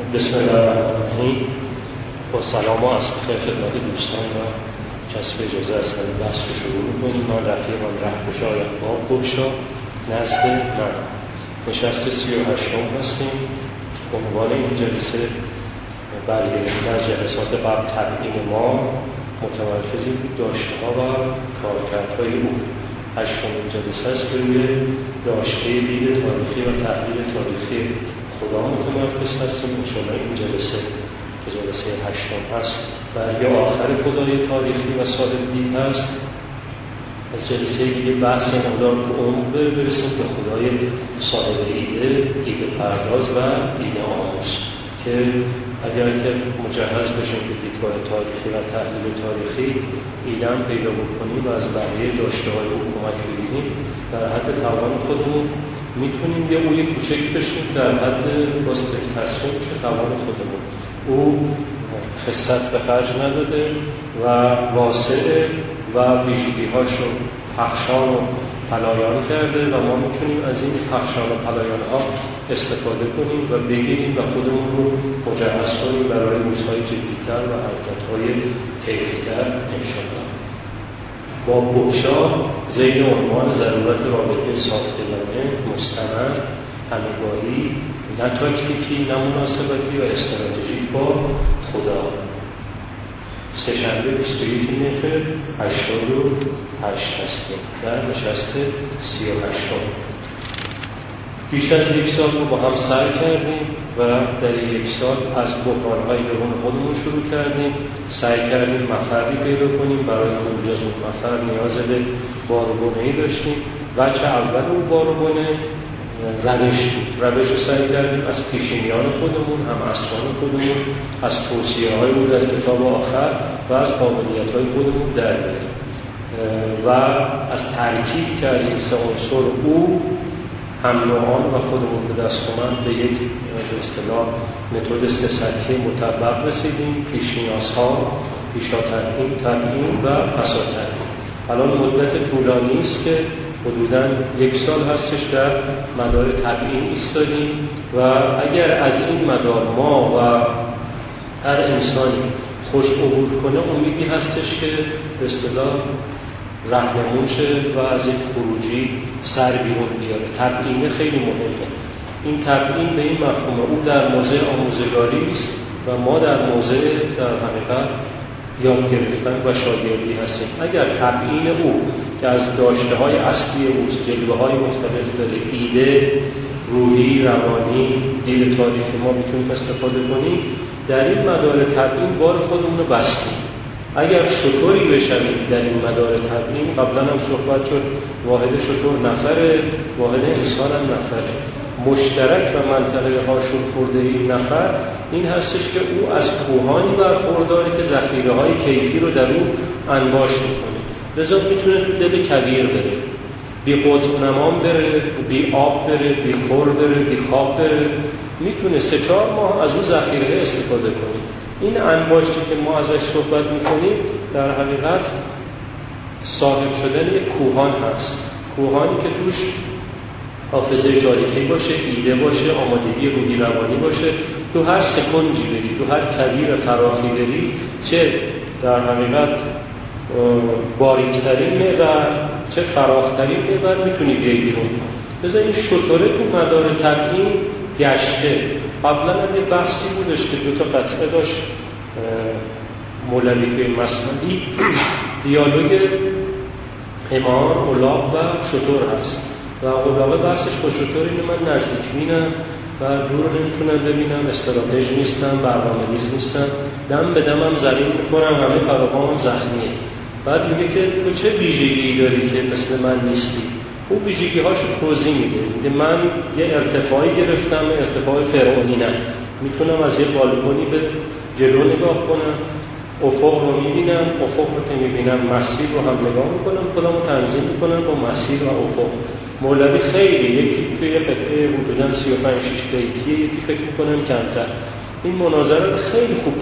بسم الله الرحمن الرحیم. با سلام و عرض خدمت دوستان و کسب اجازه است که بحث رو شروع کنیم. من رفیقم رهگشا اقبال بگشا نزد من نشست 38 هستیم. عنوان این جلسه برگرفته از جلسات قبل تبیین ما متمرکزی بود داشته ها و کارکردهای او. 8مین جلسه است که روی داشته دید تاریخی و تحلیل تاریخی خدا متمرکز هستیم. انشاءالله این جلسه که جلسه 8 هست برای آخر خدای تاریخی و صاحب دید هست. از جلسه دیگه بحث مقدار که عمق برسیم به خدای صاحب ایده پرداز و ایده آموز که اگر که مجهز بشیم به دیدگاه تاریخی و تحلیل تاریخی ایده هم پیدا بکنیم و از بقیه داشته های او کمک بگیریم در حد توان خودمون میتونیم یه اوی کوچک بشیم در حد واسطه تصمیم میشه توان خودمون. او خصت به خرج نداده و واسطه و ویژگی‌هاش رو پخشان و پلایان کرده و ما میتونیم از این پخشان و پلایان‌ها استفاده کنیم و بگیریم و خودمون رو مجهز کنیم برای روزهای جدی‌تر و حرکت‌های کیفی‌تر انشاءالله. با بگشا زیر عنوان ضرورت رابطه صافدلانه، مستمر، همگاهی، نه تاکتیکی، نه مناسبتی و استراتژیک با خدا. سه‌شنبه 21 مهر 88 هستیم در نشست 38. بیش از یک سال رو با هم سر کردیم و در یک سال از بحران‌های درون خودمون شروع کردیم. سعی کردیم مفری پیدا کنیم. برای خروج از اون مفر نیاز به بارگونه‌ای داشتیم. بچه اول اون بارگونه روش رو سعی کردیم از پیشینیان خودمون، هم اسران خودمون، از توصیه‌های او در کتاب آخر و از قابلیت‌های خودمون در بیاریم و از ترکیب که از این سه عنصر او هم نوعان و خودمون به دست اومد به یک به اصطلاح متد 3 سطحی مطبق رسیدیم. پیش‌نیازها، پیشا تبیین و پسا تبیین. الان مدت طولانی است که حدوداً یک سال هستش در مدار تبیین ایستادیم و اگر از این مدار ما و هر انسانی خوش عبور کنه امیدی هستش که به اصطلاح رهنمون شه و از این خروجی سر بیرون بیاره. تبیین خیلی مهمه. این تبیین به این مفهوم او در موضع آموزگاری است و ما در موضع در حقیقت یاد گرفتن و شاگردی هستیم. اگر تبیین او که از داشته های اصلی اوست، جلوه های مختلف داره، ایده، روحی، روانی، دید تاریخی ما میتونیم استفاده کنیم، در این مدار تبیین بار خودمون رو بستیم. اگر شطوری بشویم در این مدار تبیین، قبلا هم صحبت شد واحد شطور نفره، واحد انسان هم نفره. مشترک و منطقه هاشون خورده این نفر این هستش که او از کوهانی برخورداره که ذخیره های کیفی رو در اون انباش میکنه. لذا میتونه تو دل کویر بره، بی قطب نمام بره، بی آب بره، بی خور بره، بی خواب بره. میتونه 3-4 ماه از اون ذخیره استفاده کنه. این انباشتی که ما ازش صحبت میکنیم در حقیقت صاحب شدن یک کوهان هست. کوهانی که توش حافظه تاریخی باشه، ایده باشه، آمادگی روحی روانی باشه. تو هر سکنجی بری، تو هر کویر فراخی بری، چه در حقیقت باریکترین معبر چه فراخترین معبر میتونی بیایی بیرون. لذا این شطوره تو مدار تبیین گشته. قبلا هم یه بحثی بودش که 2 قطعه داشت مولوی توی مسندی دیالوگ حمار، الاغ و شطور هست و الاغ بحثش با شطور اینه من نزدیک بینم و دور نمیتونم ببینم، استراتژ نیستم، برنامه‌ریز نیستم، دم به دمم زمین میخورم، همه پاروهام زخمیه. بعد میگه که تو چه ویژگی داری که مثل من نیستی؟ اون ویژگی هاشو توضیح میده. من یه ارتفاعی گرفتم، ارتفاع فرعونی نه، میتونم از یه بالکونی به جلو نگاه کنم، افق رو میبینم، افق رو که میبینم مسیر رو هم نگاه میکنم، خودم رو تنظیم میکنم با مسیر و افق. مولوی خیلی یکی توی یه قطعه حدوداً 35-6 بیتیه، یکی فکر میکنم کمتر. این مناظره خیلی خوب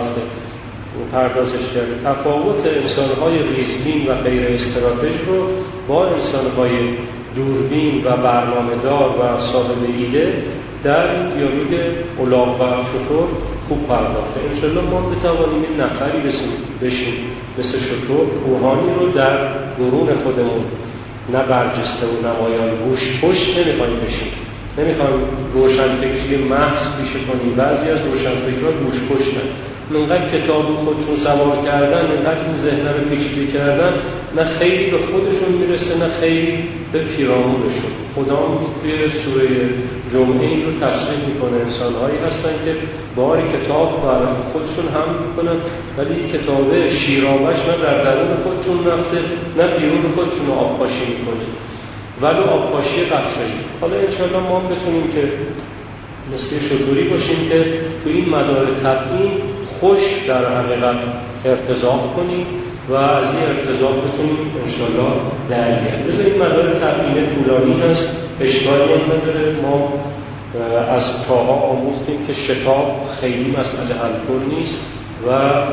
پردازش کرده. تفاوت انسان‌های ریزبین و غیر استراتژ رو با انسان‌های دوربین و برنامه‌دار و صاحب ایده در این دیالوگ الاغ و شتر خوب پرداخته. انشالله ما بتوانیم این نفری بشیم مثل شتر، کوهانی رو در درون خودمون نه برجسته و نمایان گوش پشت نمیخوایم بشیم، نمیخوایم روشنفکری محض پیشه کنیم. بعضی از روشنفکرها گوش پشتن، اینقدر کتاب خودشون سوار کردن، اینقدر ذهن رو پیچیده کردن، نه خیلی به خودشون میرسه نه خیلی به پیرامونشون. خدا توی سوره جمعه این رو تصریح میکنه، انسان‌هایی هستن که باری کتاب برای خودشون هم میکنن ولی کتاب شیرآبش نه در درون خودشون رفته نه بیرون خودشون آبپاشی میکنه، ولی آبپاشی قطره‌ای. حالا انشاءالله ما بتونیم که مثل شطوری باشیم که تو این مدار تبیین خوش در حقیقت ارتضاع کنیم و از این ارتضاع بتونیم انشاءالله در بیاریم. بذار این مدار تبیین طولانی هست، اشکالی هم نداره. ما از تاها آموختیم که شتاب خیلی مسئله حل نیست و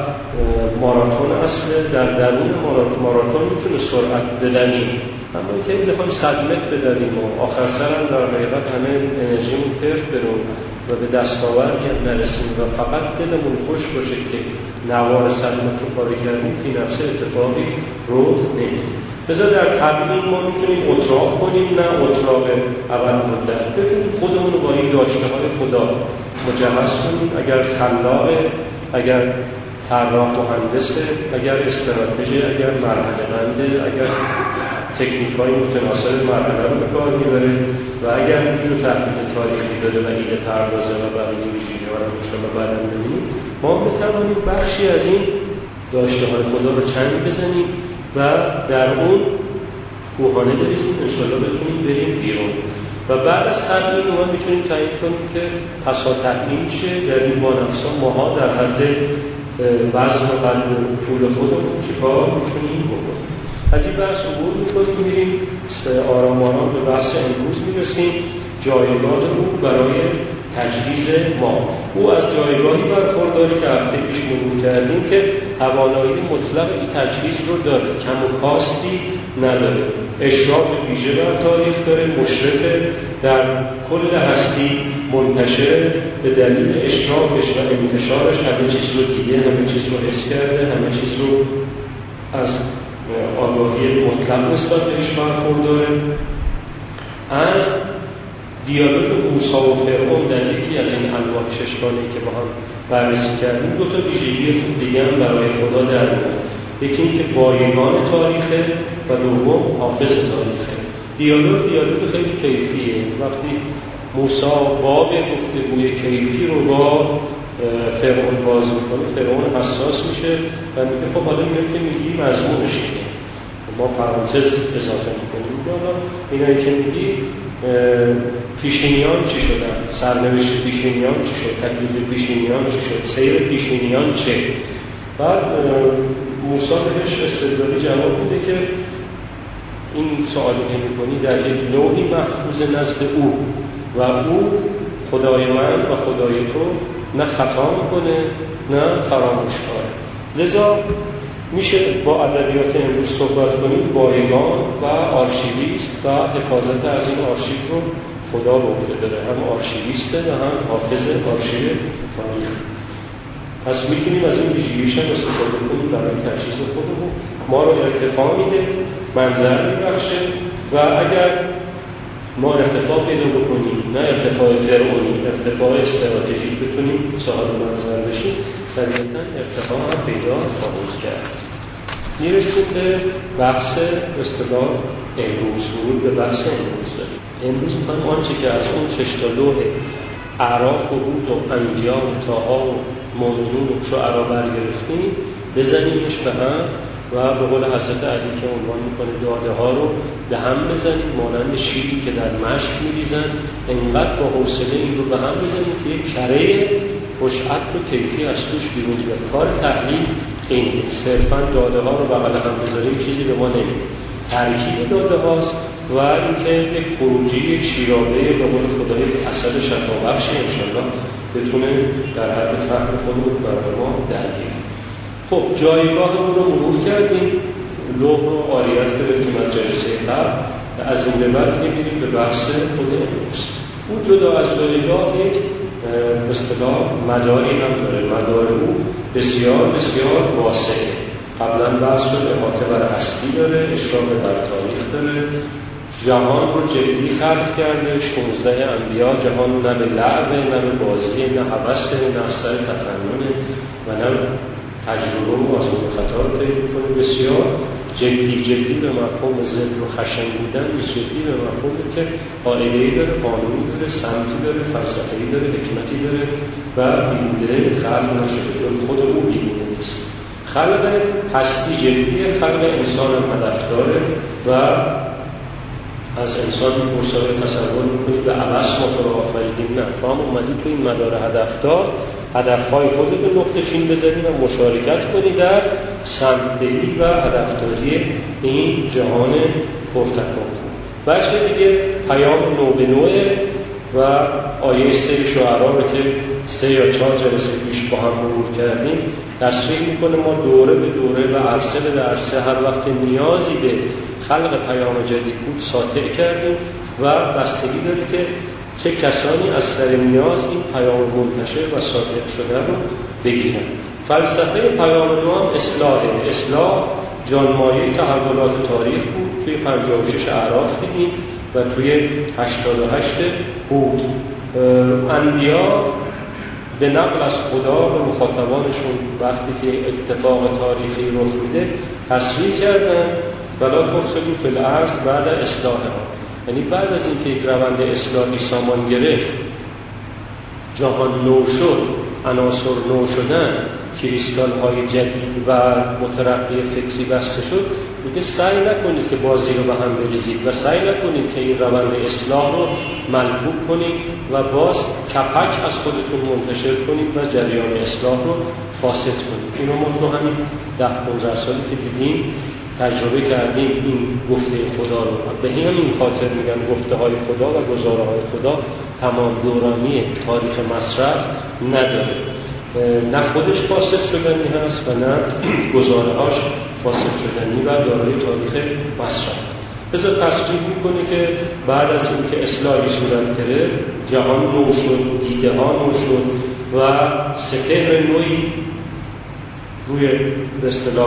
ماراتون اصله. در درون ماراتون میتونه سرعت بدنیم، اما که بخوایم 100 متر بدنیم و آخر سرم در حقیقت همه انرژیمون پرت برو و به دستاوردی هم نرسیم و فقط دلمون خوش باشه که نوار 100 متر رو پاره کردیم، فی نفس اتفاقی رخ نمیده. بذار در طبیعی ما میتونیم اتراق کنیم، نه اتراق اول مدت. بتونیم خودمون رو با این داشته های خدا مجهز کنیم. اگر خلاقه، اگر طراح مهندسه، اگر استراتژی، اگر مرحله بنده، اگر تکنیک‌های متناسب مرحله رو به کار میبره و اگر دید و تحلیل تاریخی داره و ایده پردازه و بقیه ویژگی‌ها رو انشاءالله بعدا ببینیم، ما بتوانیم بخشی از این داشته‌های خدا رو چنگ بزنیم و در اون کوهانه بریزیم، انشاءالله بتونیم بریم بیرون. و بعد از تبیین ما میتونیم تعیین کنیم که پسا تبیین چیه، در این بانفسا ماها در حد وزن و قد طول خودمون چیکار میتونیم بکنیم. از این بحث عبور میکنیم، میریم آرام آرام به بحث امروز میرسیم، جایگاه او برای تجهیز ما. او از جایگاهی برخورداره که هفته پیش مرور کردیم که توانایی مطلق این تجهیز رو داره، کم و کاستی نداره، اشراف ویژه بر تاریخ داره، مشرفه، در کل هستی منتشر، به دلیل اشرافش و انتشارش همه چیز رو دیده، همه چیز رو حس کرده، همه چیز رو از آگاهی مطلق نسبت بهش برخورداره. از دیالوگ موسی و فرعون در یکی از این الواح ششگانه‌ای که با هم بررسی کردیم، دو تا ویژگی دیگه هم برای خدا در میاد. یکی این که بایگان تاریخه و دوم حافظ تاریخه. دیالوگ خیلی کیفیه. وقتی موسی باب گفتگوی کیفی رو با فرعون باز میکنه، فرعون حساس میشه و میگه خب حالا اینو که میگی مضمونش اینه، ما پرانتز اضافه میکنیم. حالا اینایی که میگی پیشینیان چی شدن، سرنوشت پیشینیان چی شد، تکلیف پیشینیان چی شد، سیر پیشینیان چه. بعد موسی بهش استدلالی جواب میده که این سوالی که میکنی در یک لوحی محفوظ نزد او و او خدای من و خدای تو نه خطا میکنه نه فراموش کاره. لذا میشه با ادبیات امروز صحبت کنیم، بایگان و آرشیویست و حفاظت از این آرشیو رو خدا به عهده داره، هم آرشیویسته و هم حافظ آرشیو تاریخ. پس میتونیم از این ویژگیش هم استفاده کنیم برای تجهیز خودمون. ما رو ارتفاع میده، منظر میبخشه و اگر ما ارتفاع پیدا بکنیم، نه ارتفاع فرعونی، ارتفاع استراتژیک بتونیم صاحب منظر بشیم، طبیعتاً ارتفاع هم پیدا خواهد کرد. میرسیم به بحث اصطلاح امروز، ورود به بحث امروز داریم. امروز میخوایم آنچه که از اون 6 تا لوح اعراف و هود و انبیا و طاها و مومنون و شعرا برگرفتیم بزنیمش به هم و به قول حضرت علی که عنوان میکنه داده ها رو به هم بزنیم، مانند شیری که در مشک میریزن، انقدر با حوصله این رو به هم بزنیم که یک کره خوشعطر و کیفی از توش بیرون بیاد. کار تحلیل این صرفا داده ها رو بغل هم بذاریم چیزی به ما نمیده. ترکیب داده هاست و اینکه یک خروجی، یک شیرابه به قول خدای اثر شفابخشی انشاءالله بتونه در حد فهم خودمون برای ما در بیاره. خب جایگاه رو مرور کردیم، لوح رو آریت گرفتیم از جلسه قبل و از این به بعد می‌بینیم به بحث خود امروز. او جدا از جایگاه یک به اصطلاح مداری هم داره. مدار او بسیار بسیار واسعه. قبلا بحث شد احاطه بر هستی داره، اشراف بر تاریخ داره، جهان رو جدی خلق کرده. 16 انبیا جهان نه به لعبه، نه به بازی، نه هوسه، نه اثر تفننه و نه تجربه و آزمون خطا رو طی می‌کنه. بسیار جدی به مفهوم ضد و خشن بودن، جدی به مفهومی که قاعده‌ای داره، قانونی داره، سمتی داره، فلسفه‌ای داره، حکمتی داره و بیهوده خلق نشده، چون خود او بیهوده نیست. خلق هستی جدیه، خلق انسان هم هدف داره و از انسان می‌پرسه تصور می‌کنی به عبث ما تو رو آفریدیم؟ نه، تو هم اومدی تو این مدار هدفدار هدفهای خودت رو نقطه چین بزنی و مشارکت کنی در سمت‌دهی و هدفداری این جهان پرتکامل. بچه دیگه پیام نو به نوعه و آیه 3 شعرا رو که 3 یا 4 جلسه پیش با هم مرور کردیم تشریح میکنه. ما دوره به دوره و عرصه به عرصه هر وقت نیازی به خلق پیام جدید بود ساطع کردیم و بستگی داره که چه کسانی از سر نیاز این پیام منتشر و ساطع شده رو بگیرن. فلسفه پیام نو هم اصلاحه. اصلاح جانمایه تحولات تاریخ بود. توی 56 اعراف دیدیم و توی 88 هود. انبیا به نقل از خدا به مخاطبانشون وقتی که اتفاق تاریخی رخ میده تصریح کردن ولا تفسدوا فی الارض بعد اصلاحها. یعنی بعد از اینکه یک روند اصلاحی سامان گرفت، جهان نو شد، عناصر نو شدن، کریستال های جدید و مترقی فکری بسته شد، دیگه سعی نکنید که بازی رو به هم بریزید و سعی نکنید که این روند اصلاح رو ملغوب کنید و باز کپک از خودتون منتشر کنید و جریان اصلاح رو فاسد کنید. اینو ما تو همین 10-15 سالی که دیدیم تجربه کردیم. این گفته خدا رو به همین خاطر میگن گفته های خدا و گزاره های خدا تمام دورانی تاریخ مصرف نداره. نه خودش فاسد شدنی هست و نه گزاره هاش فاسد شدنی و دارای تاریخ مصرف. بذار تصریح میکنه که بعد از اینکه اصلاحی صورت گرفت، جهان نو شد، دیده ها نو شد و سپهر نوعی روی به اصطلاح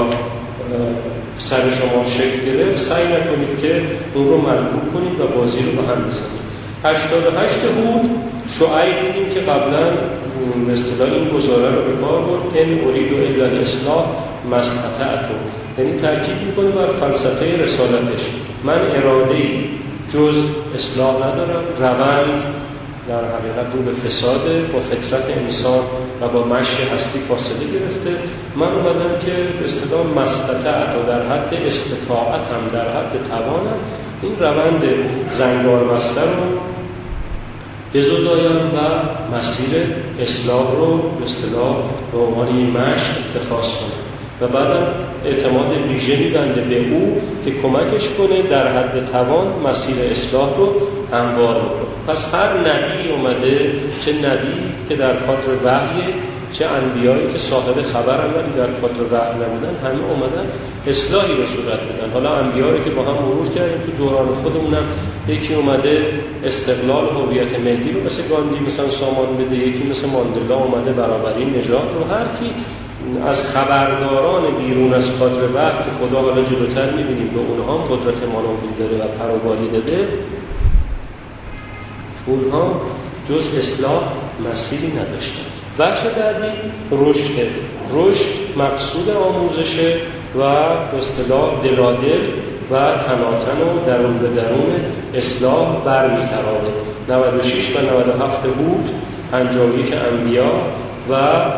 سر شما شکل گرفت. سعی نکنید که اون رو ملغوب کنید و بازی رو به هم بزنید. 88 هود شعیب دیدیم که قبلا به اصطلاح این گزاره رو به کار برد، ان ارید الا الاصلاح ما استطعت، یعنی تاکید میکنه بر فلسفه رسالتش. من اراده‌ای جز اصلاح ندارم. روند در حقیقت رو به فساده، با فطرت انسان و با مشی هستی فاصله گرفته. من اومدم که به اصطلاح مستطعت و در حد استطاعتم، در حد توانم این روند زنگار بسته رو بزدایم و مسیر اصلاح رو به اصطلاح به عنوان مش اتخاذ کنم و بعدم اعتماد ویژه می‌بنده به او که کمکش کنه در حد توان مسیر اصلاح رو هموار بکنه. پس هر نبی اومده، چه نبی که در کادر وحی، چه انبیایی که صاحب خبرن ولی در کادر وحی نبودن، همه اومدن اصلاحی رو صورت بدن. حالا انبیایی که با هم مرور کردیم تو دوران خودمونم، یکی اومده استقلال هویت ملی رو مثل گاندی مثلا سامان بده، یکی مثل ماندلا اومده برابری نژاد رو. هر کی از خبرداران بیرون از کادر وحی که خدا حالا جلوتر می‌بینیم به اونها قدرت مانوری داره و پروبالی داده، اونها جز اصلاح مسیری نداشتن. بچه بعدی رشد. رشد مقصود آموزشه و به اصطلاح دلادل و تناتن و درون به درون اصلاح برمی‌ترانه. 96 و 97 هود، 51 انبیا و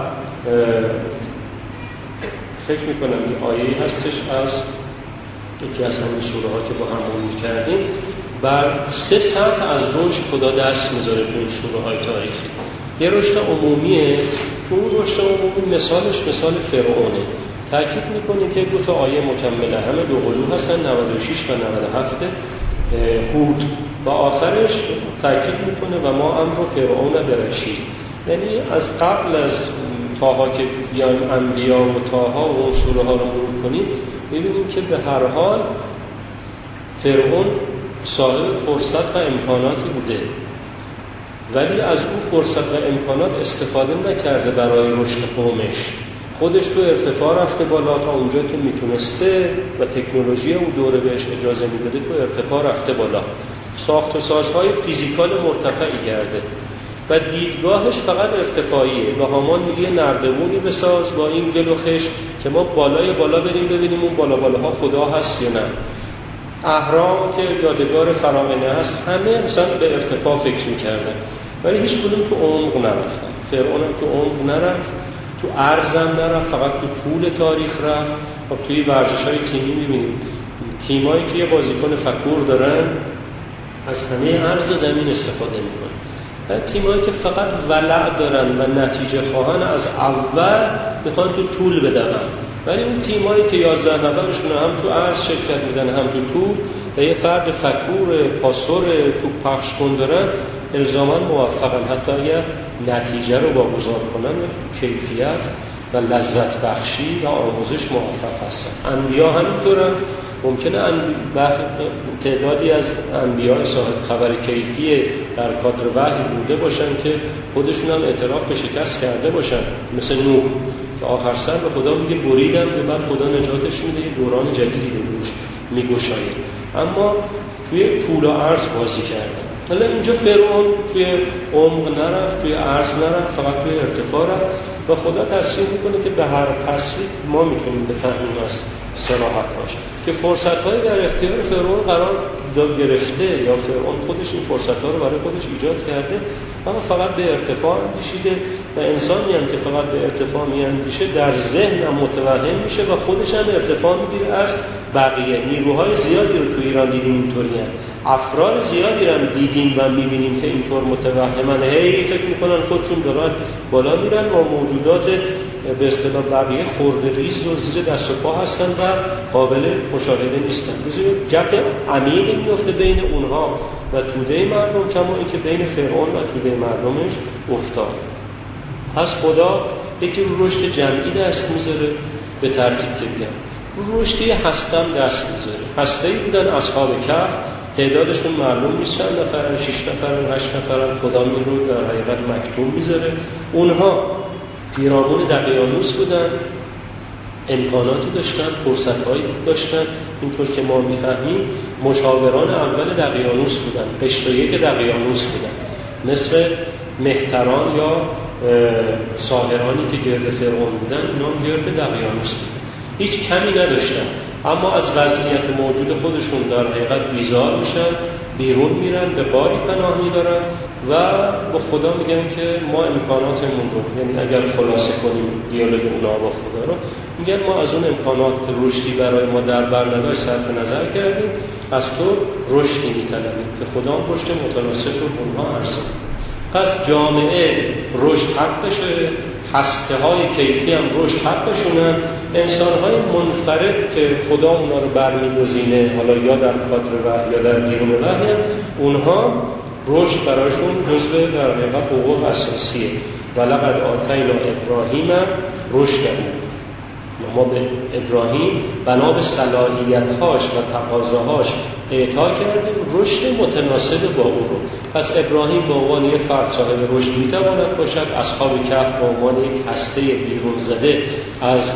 فکر میکنم این آیه‌ای هستش از یکی از همین سوره ها که با هم مرور کردیم. بر 3 سطح از رشد خدا دست میذاره تو این سوره های تاریخی. یه رشد عمومیه، تو اون رشد عمومی مثالش مثال فرعونه. تأکید میکنه که 2 تا آیه مکمله، همه دو قلوب هستن، 96 و 97 هود و آخرش تأکید میکنه و ما امر فرعون برشید. یعنی از قبل از تاها که بیان انبیا و تاها و اون سوره ها رو مرور کنیم میبینیم که به هر حال فرعون صاحب فرصت و امکاناتی بوده ولی از اون فرصت و امکانات استفاده نکرده برای رشد قومش. خودش تو ارتفاع رفته بالا تا اونجا که میتونسته و تکنولوژی اون دوره بهش اجازه میداده تو ارتفاع رفته بالا، ساخت و سازهای فیزیکال مرتفعی کرده و دیدگاهش فقط ارتفاعیه. و هامان میگه نردبونی بساز با این گل و خشت که ما بالای بالا بریم ببینیم اون بالاها خدا هست یا نه. اهرام که یادگار فرعونیه هست، همه مثلا به ارتفاع فکر میکردن ولی هیچ کدوم تو عمق نرفتن. فرعون هم تو عمق نرفت، تو عرض هم نرفت، فقط تو طول تاریخ رفت. خب توی ورزش‌های تیمی می‌بینیم تیمایی که یه بازیکن فکور دارن از همه عرض زمین استفاده می‌کنن. و تیمایی که فقط ولع دارن و نتیجه خواهن از اول میخوان تو طول بدون. ولی اون تیمایی که 11 نفرشون هم تو عرض شرکت میدن هم تو طول و یه فرد فکور پاسور تو پخش کن دارن، الزاما موفقن. حتی اگر نتیجه رو واگذار کنن تو کیفیت و لذت بخشی و آموزش موفق هستن. انبیا همینطورن. ممکنه تعدادی از انبیاء صاحب خبر کیفی در کادر وحی بوده باشن که خودشون هم اعتراف به شکست کرده باشن، مثل نوح که آخر سر به خدا میگه بریدم و بعد خدا نجاتش میده، یه دوران جدیدی رو میگشایه. اما توی طول و عرض بازی کردن. حالا اینجا فرعون توی عمق نرفت، توی عرض نرفت، فقط توی ارتفاع رفت و خدا تصریح میکنه که به هر تصریح ما میتونیم بفهمیم از صراحتاش که فرصت‌های در اختیار فرعون قرار گرفته یا فرعون خودش این فرصت‌ها رو برای خودش ایجاد کرده، اما فقط به ارتفاع اندیشیده و انسانی هم که فقط به ارتفاع میاندیشه در ذهن هم متوهم میشه و خودش هم ارتفاع میگیره از بقیه. نیروهای زیادی رو تو ایران دیدیم اینطوری هم. افراد زیادی رو دیدیم و میبینیم که اینطور متوهمن، هی فکر میکنن خودشون دارن بالا میرن و موجودات به اصطلاح بقیه خرده ریز و زیر دست و پا هستن و قابل مشاهده نیستن. بذارید گپ عمیقی میفته بین اونها و توده مردم، کما اینکه بین فرعون و توده مردمش افتاد. پس خدا یکی رو رشد جمعی دست میذاره به ترتیب که بگم، رشدی هستم دست میذاره. هسته‌ای بودن اصحاب کهف، تعدادشون معلوم نیست چند نفرن، 6 نفرن، 8 نفرن، خدا این رو در حقیقت مکتوم میذاره. اونها پیرامون دقیانوس بودن، امکاناتی داشتن، فرصت‌هایی داشتن. اینطور که ما میفهمیم مشاوران اول دقیانوس بودن، قشر یک دقیانوس بودن، مثل مهتران یا ساحرانی که گرد فرعون بودن، اینا گرد دقیانوس بودن. هیچ کمی نداشتن، اما از وضعیت موجود خودشون در حقیقت بیزار میشن، بیرون میرن، به باری پناه میبرن و با خدا میگن که ما امکاناتمون رو، یعنی اگر خلاصه کنیم دیالوگ اونا با خدا رو، میگن ما از اون امکانات که رشدی برای ما در بر نداشت صرف نظر کردیم، از تو رشدی میطلبیم که خدا هم رشد متناسب رو اونها عرضه. پس جامعه رشد حق بشه، هسته‌های کیفی هم رشد حقشونن. انسان‌های منفرد که خدا اونا رو برمی‌گزینه، حالا یا در کادر وحی یا در بیرون وحی، اونها رشد برایشون جزء در حقیقت حقوق اساسیه. ولقد آتینا ابراهیم رشده. ما به ابراهیم بنا به صلاحیت‌هاش و تقاضاهاش اعطا کردیم رشد متناسب با او رو. پس ابراهیم به عنوان یک فرد صاحب رشد میتواند باشد، اصحاب کهف به عنوان یک هسته بیرون زده از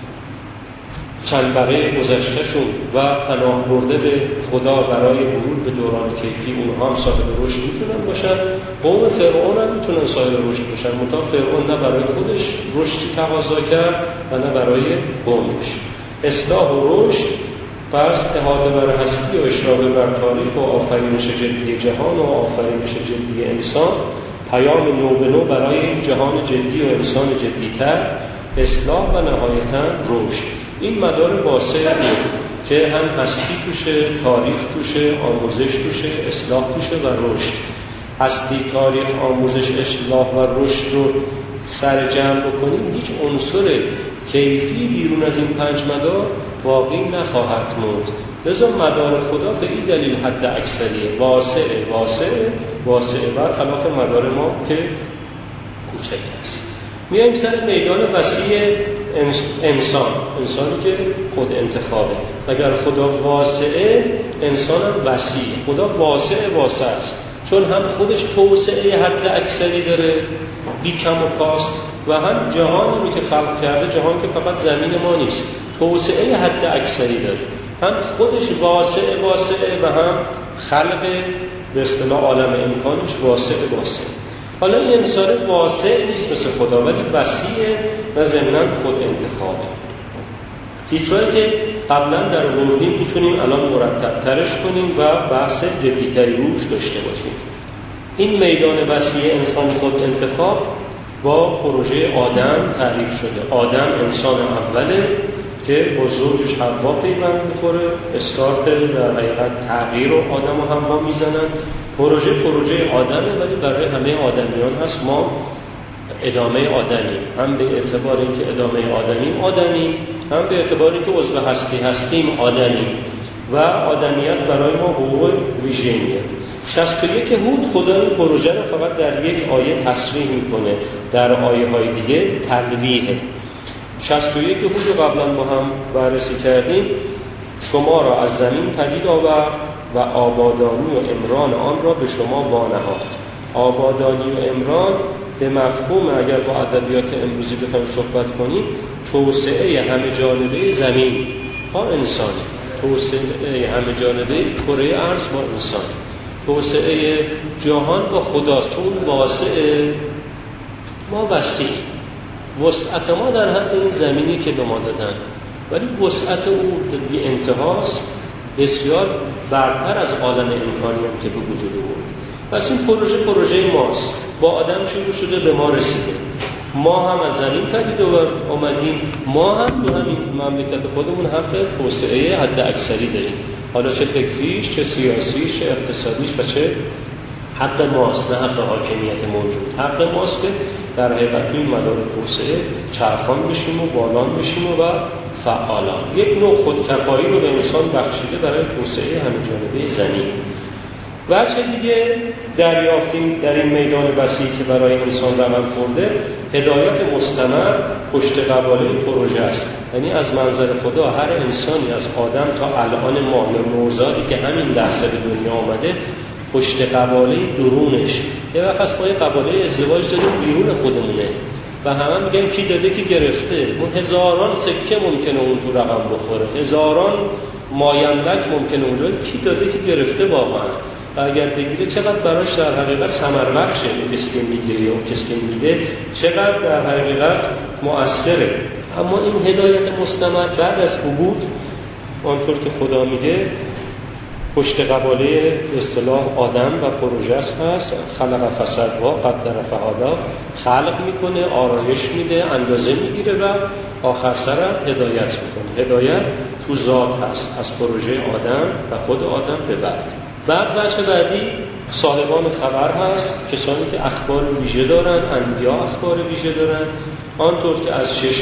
چنبره گذشتهشون و پناه برده به خدا برای ورود به دوران کیفی، اونها هم صاحب رشد میتونن باشن. قوم فرعون هم میتونن صاحب رشد باشن، منتها فرعون نه برای خودش رشدی تقاضا کرد و نه برای قومش. اصلاح و رشد پس احاطه بر هستی و اشراق بر تاریخ و آفرینش جدی جهان و آفرینش جدی انسان، پیام نو به نو برای این جهان جدی و انسان جدی‌تر، اصلاح و نهایتاً رشد. این مدار واسعی که هم هستی توشه، تاریخ توشه، آموزش توشه، اصلاح توشه و رشد. هستی، تاریخ، آموزش، اصلاح و رشد رو سر جمع بکنیم، هیچ عنصر کیفی بیرون از این 5 مدار باقی نخواهد موند. لذا مدار خدا به این دلیل حد اکثریه، واسعه برخلاف مدار ما که کوچک است. میایم سر میدان وسیع انسانی که خود انتخابه. اگر خدا واسعه، انسان هم وسیع. خدا واسع است، چون هم خودش توسعه حد اکثری داره بی کم و کاست و هم جهانی که خلق کرده، جهان که فقط زمین ما نیست، توسعه حد اکثری داره، هم خودش واسعه و هم خلق به اصطلاح عالم امکانش واسعه. حالا این انسان واسع نیست مثل خدا، ولی وسیع و ضمناً خود انتخابه. تیترایی که قبلا در آوردیم میتونیم الان مرتب ترش کنیم و بحث جدیتری روش داشته باشیم. این میدان وسیع انسان خود انتخاب با پروژه آدم تعریف شده. آدم انسان اوله که با زوجش حوا پیوند میخوره، استارت در حقیقت تغییر رو آدم و حوا میزنن. پروژه آدمه، ولی برای همه آدمیان هست. ما ادامه آدمیم، هم به اعتبار اینکه ادامه آدمیم، هم به اعتبار اینکه عضو هستیم آدمیم و آدمیت برای ما حقوق ویژه‌ایه. 61 هود خدا این پروژه رو فقط در یک آیه تصریح میکنه، در آیه‌های دیگه تلویحه. 61 هود رو قبلا ما هم بررسی کردیم. شما را از زمین پدید آورد و آبادانی و عمران آن را به شما وانهاد. آبادانی و عمران به مفهوم، اگر با ادبیات امروزی بخوایم صحبت کنیم، توسعه همه جانبه زمین با انسانی، توسعه همه جانبه کره ارض با انسانی، توسعه جهان با خداست. چون واسعه ما وسیع، وسعت ما در حد این زمینی که به ما دادن، ولی وسعت او بی انتهاست، بسیار برتر از عالم امکانی هم که به وجود آورد. پس این پروژه ماست، با آدم شروع شده، به ما رسیده. ما هم از زمین پدید آمدیم، ما هم تو همین مملکت خودمون حق توسعه حد اکثری داریم. حالا چه فکریش، چه سیاسیش، چه اقتصادیش و چه حق ماست، نه حق حاکمیت موجود. حق ماست که در حقیقت توی مدار توسعه چرخان بشیم و بالان بشیم و فعالان. یک نوع خودکفایی رو به انسان بخشیده برای توسعه همه جانبه زمین. وجه دیگه دریافتیم در این میدان وسیعی که برای انسان رقم خورده، هدایت مستمر پشت قباله پروژه است. یعنی از منظر خدا هر انسانی از آدم تا الان ما یا نوزادی که همین لحظه به دنیا آمده، پشت قباله درونش، یه وقت از پای قباله ازدواج داریم بیرون خودمونه و همه میگن کی داده کی گرفته. اون هزاران سکه ممکنه اون تو رقم بخوره، هزاران مایندک ممکنه اونجا، کی داده کی گرفته واقعا. و اگر بگیره چقدر براش در حقیقت ثمر بخشه، کسی که میگیره یا کسی که میده چقدر در حقیقت مؤثره. اما این هدایت مستمر بعد از عبود، آنطور که خدا میگه، پشت قباله اصطلاح آدم و پروژه هست. خلق فسوا قدر فهدا، خلق میکنه، آرایش میده، اندازه میگیره و آخر سر هدایت میکنه. هدایت تو ذات هست، از پروژه آدم و خود آدم به بعد بچه بعدی صاحبان خبر هست، کسانی که اخبار ویژه دارن، انبیا اخبار ویژه دارن. آنطور که از 6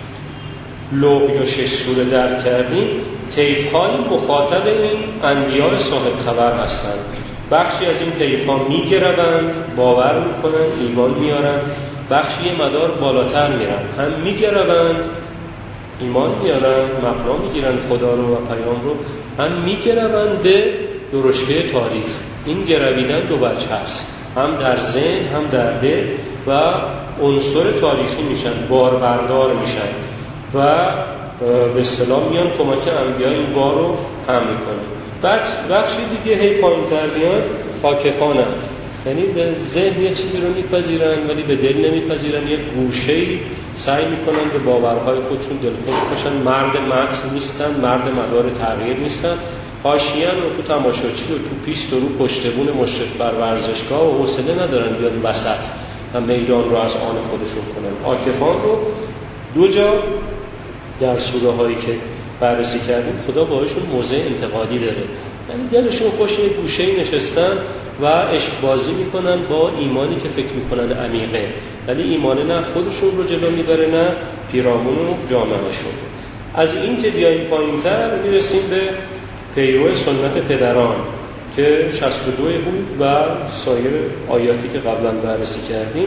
لوح یا 6 سوره درک کردیم، طیف‌های مخاطب این انبیاء صاحب خبر هستند. بخشی از این طیف‌ها میگروند، باور میکنن، ایمان میارن. بخشی مدار بالاتر میرن، هم میگروند، ایمان میارن، مبنا میگیرن خدا رو و پیام رو، هم میگروند به درشکه تاریخ. این گرویدن دو بچه هست، هم در ذهن هم در دل و عنصر تاریخی میشن، باربردار میشن و به اصطلاح میان کمک انبیا این بار رو هم میکنن. بخشی دیگه هی پایین تر بیان عاکفانن، یعنی به ذهن یه چیزی رو میپذیرن ولی به دل نمیپذیرن، یه گوشه‌ای سعی میکنن به باورهای خودشون دلخوش باشن. مرد متن نیستن، مرد مدار تغییر نیستن، حاشیه‌ن و تو تماشاچی و تو پیست و رو پشتبون مشرف بر ورزشگاه و حوصله ندارن بیان وسط و میدان رو از آن خودشون کنن. عاکفان رو دو جا در سوره هایی که بررسی کردیم خدا باهاشون موضع انتقادی داره، یعنی دلشون خوش یه گوشه‌ای نشستن و عشق بازی میکنن با ایمانی که فکر میکنن عمیقه، ولی ایمان نه خودشون رو جلو میبره نه پیرامون و جامعهشون. از این که بیاییم پایین‌تر میرسیم به پیرو سنت پدران که 62 بود و سایر آیاتی که قبلا بررسی کردیم.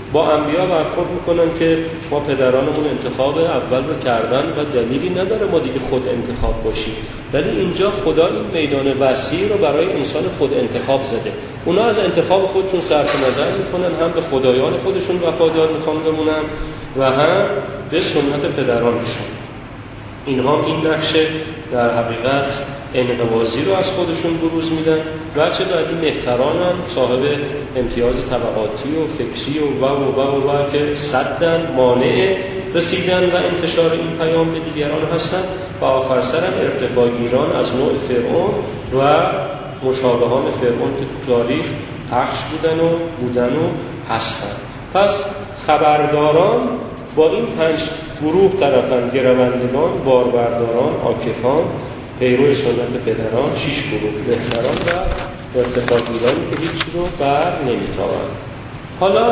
با انبیا برخورد میکنن که ما پدرانمون انتخاب اول رو کردن و دلیلی نداره ما دیگه خود انتخاب باشیم، ولی اینجا خدا این میدان وسیع رو برای انسان خود انتخاب زده. اونا از انتخاب خودشون صرف نظر میکنن، هم به خدایان خودشون وفادار میخوان بمونن و هم به سنت پدرانشون. اینها این نقشه در حقیقت انقباضی رو از خودشون بروز میدن. بچه بعدی مهترانن، صاحب امتیاز طبقاتی و فکری و که صدن مانع رسیدن و انتشار این پیام به دیگران هستن و آخر سرم ارتفاعگیران از نوع فرعون و مشابهان فرعون که تو تاریخ پخش بودن و هستن. پس خبرداران با این 5 گروه طرفن: گروندگان، باربرداران، عاکفان، پیرو سنت پدران، 6 گروه مهتران و ارتفاعگیرانی که هیچی رو بر نمیتابند. حالا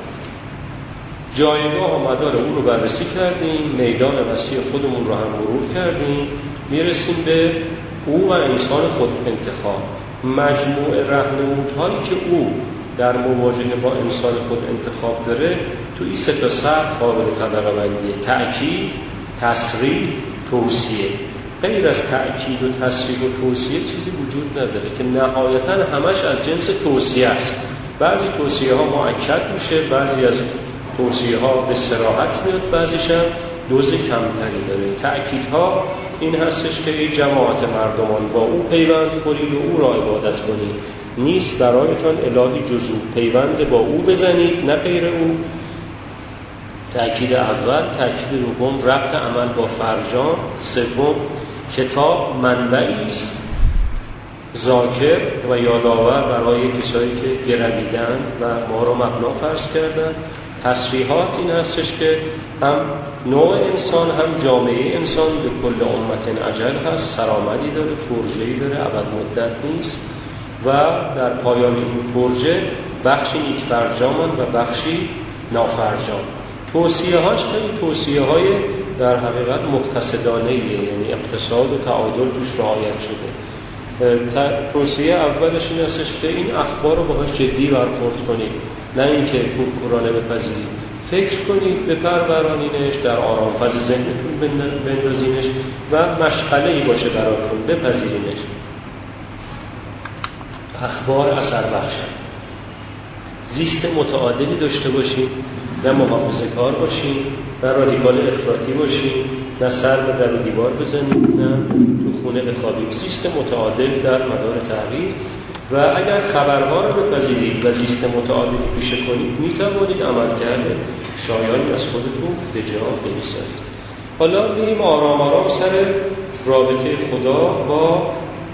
جایگاه و مدار او رو بررسی کردیم، میدان وسیع خودمون رو هم مرور کردیم، میرسیم به او و انسان خود انتخاب. مجموع راهنمودهایی که او در مواجهه با انسان خود انتخاب داره تو این 3 تا سطح قابل طبقه بندیه: تأکید، تصریح، توصیه. غیر از تأکید و تصریح و توصیه چیزی وجود نداره که نهایتاً همش از جنس توصیه است. بعضی توصیه ها مؤکد میشه، بعضی از توصیه ها به صراحت میاد، بعضیش هم دوز کمتری داره. تأکیدها این هستش که ای جماعت مردمان با او پیوند کنید و او را عبادت کنید، نیست برایتان الهی جز او، پیوند با او بزنید نه غیر او. تأکید اول. تأکید دوم ربط عمل با فرجام. سوم کتاب منبعی است ذاکر و یادآور برای کسایی که گرویدند و ما را مبنا فرض کردند. تصریحات این هستش که هم نوع انسان هم جامعه انسان به کل امت اجل هست، سرآمدی داره، فرجه‌ای داره، ابد مدت نیست و در پایان این فرجه بخشی نیک فرجامن و بخشی نافرجام. توصیه هاش خیلی توصیه های در حقیقت مقتصدانه، یعنی اقتصاد و تعادل توش رعایت شده. توصیه اولش این هستش که این اخبار رو باهاش جدی برخورد کنید، نه اینکه کورکورانه بپذیرید. فکر کنید، بپرورانینش، در آرام فض ذهنتون بندازینش و مشغله‌ای باشه براتون، بپذیرینش. اخبار اثر بخشن. زیست متعادلی داشته باشین، نه محافظه کار باشین، نه رادیکال افراطی باشین، نه سر به در و دیوار بزنید، نه تو خونه بخوابید. زیست متعادل در مدار تغییر و اگر خبرها رو بپذیرید و زیست متعادلی پیشه کنید، میتوانید عمل کرده شایانی از خودتون به جا بگذارید. حالا میریم آرام آرام سر رابطه خدا با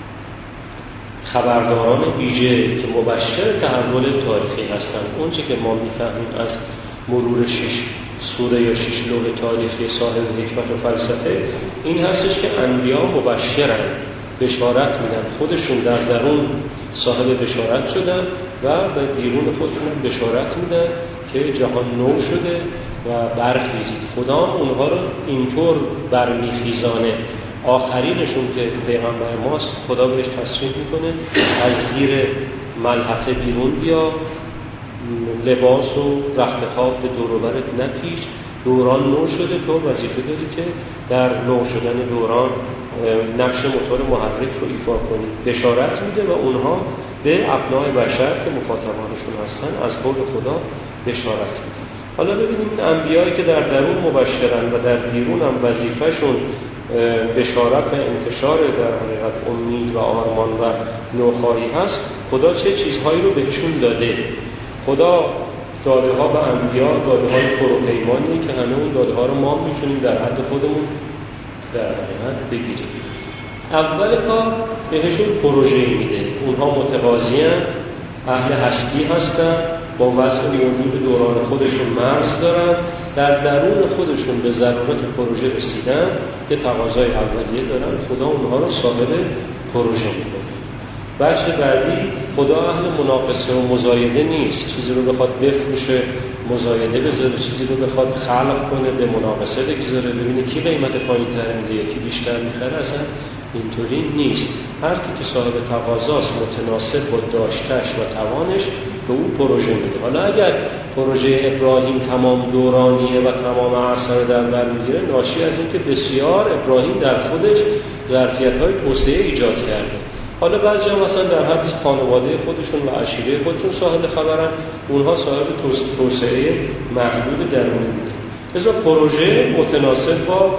خبرداران ویژه که مبشر تحول تاریخی هستند. اون چه که ما میفهمیم از مرور 6 سوره یا 6 لوح تاریخی صاحب حکمت و فلسفه این هستش که انبیا مبشرن، بشارت میدن، خودشون در درون صاحب بشارت شدن و به بیرون خودشون بشارت میدن که جهان نو شده و برخیزید. خدا اونها رو اینطور برمیخیزانه. آخرینشون که پیغمبر ماست خدا بهش تصریح میکنه از زیر ملحفه بیرون بیا، لباس و رخت خواب به دور و برت نپیچ، دوران نو شده، تو وظیفه داری که در نو شدن دوران نقش موتور محرک رو ایفا کنی. بشارت میده و اونها به ابنای بشر که مخاطبانشون هستن از قول خدا بشارت میده. حالا ببینیم این انبیایی که در درون مبشرن و در بیرون هم وظیفهشون بشارت و انتشار در حقیقت امید و آرمان و نوخواهی هست، خدا چه چیزهایی رو بهشون داده. خدا داده ها به انبیا داده های پروپیمانی که همه اون داده ها رو ما میتونیم در حد خودمون در حقیقت بگیریم. اول کار بهشون پروژه‌ای میده. اونها متقاضی‌اند، اهل هستی هستن، با وضع موجود دوران خودشون مرز دارن، در درون خودشون به ضرورت پروژه رسیدن که تقاضای اولیه دارن. خدا اونها رو صاحب پروژه میکنه. بخش بعدی خدا اهل مناقصه و مزایده نیست. چیزی رو بخواد بفروشه مزایده بذاره، چیزی رو بخواد خلق کنه به مناقصه بگذاره، ببینه کی قیمت پایین‌تر میده یا کی بیشتر میخره. اصلا اینطوری نیست. هر کی که صاحب تقاضاست متناسب با داشتش و توانش که اون پروژه میده. حالا اگر پروژه ابراهیم تمام دورانیه و تمام عرصه رو در بر میگیره، ناشی از این که بسیار ابراهیم در خودش ظرفیت‌های توسعه ایجاد کرده. حالا بعضی ها مثلا در حد خانواده خودشون و عشیره خودشون صاحب خبرن، اونها صاحب توسعه محدود درونی بوده. لذا پروژه متناسب با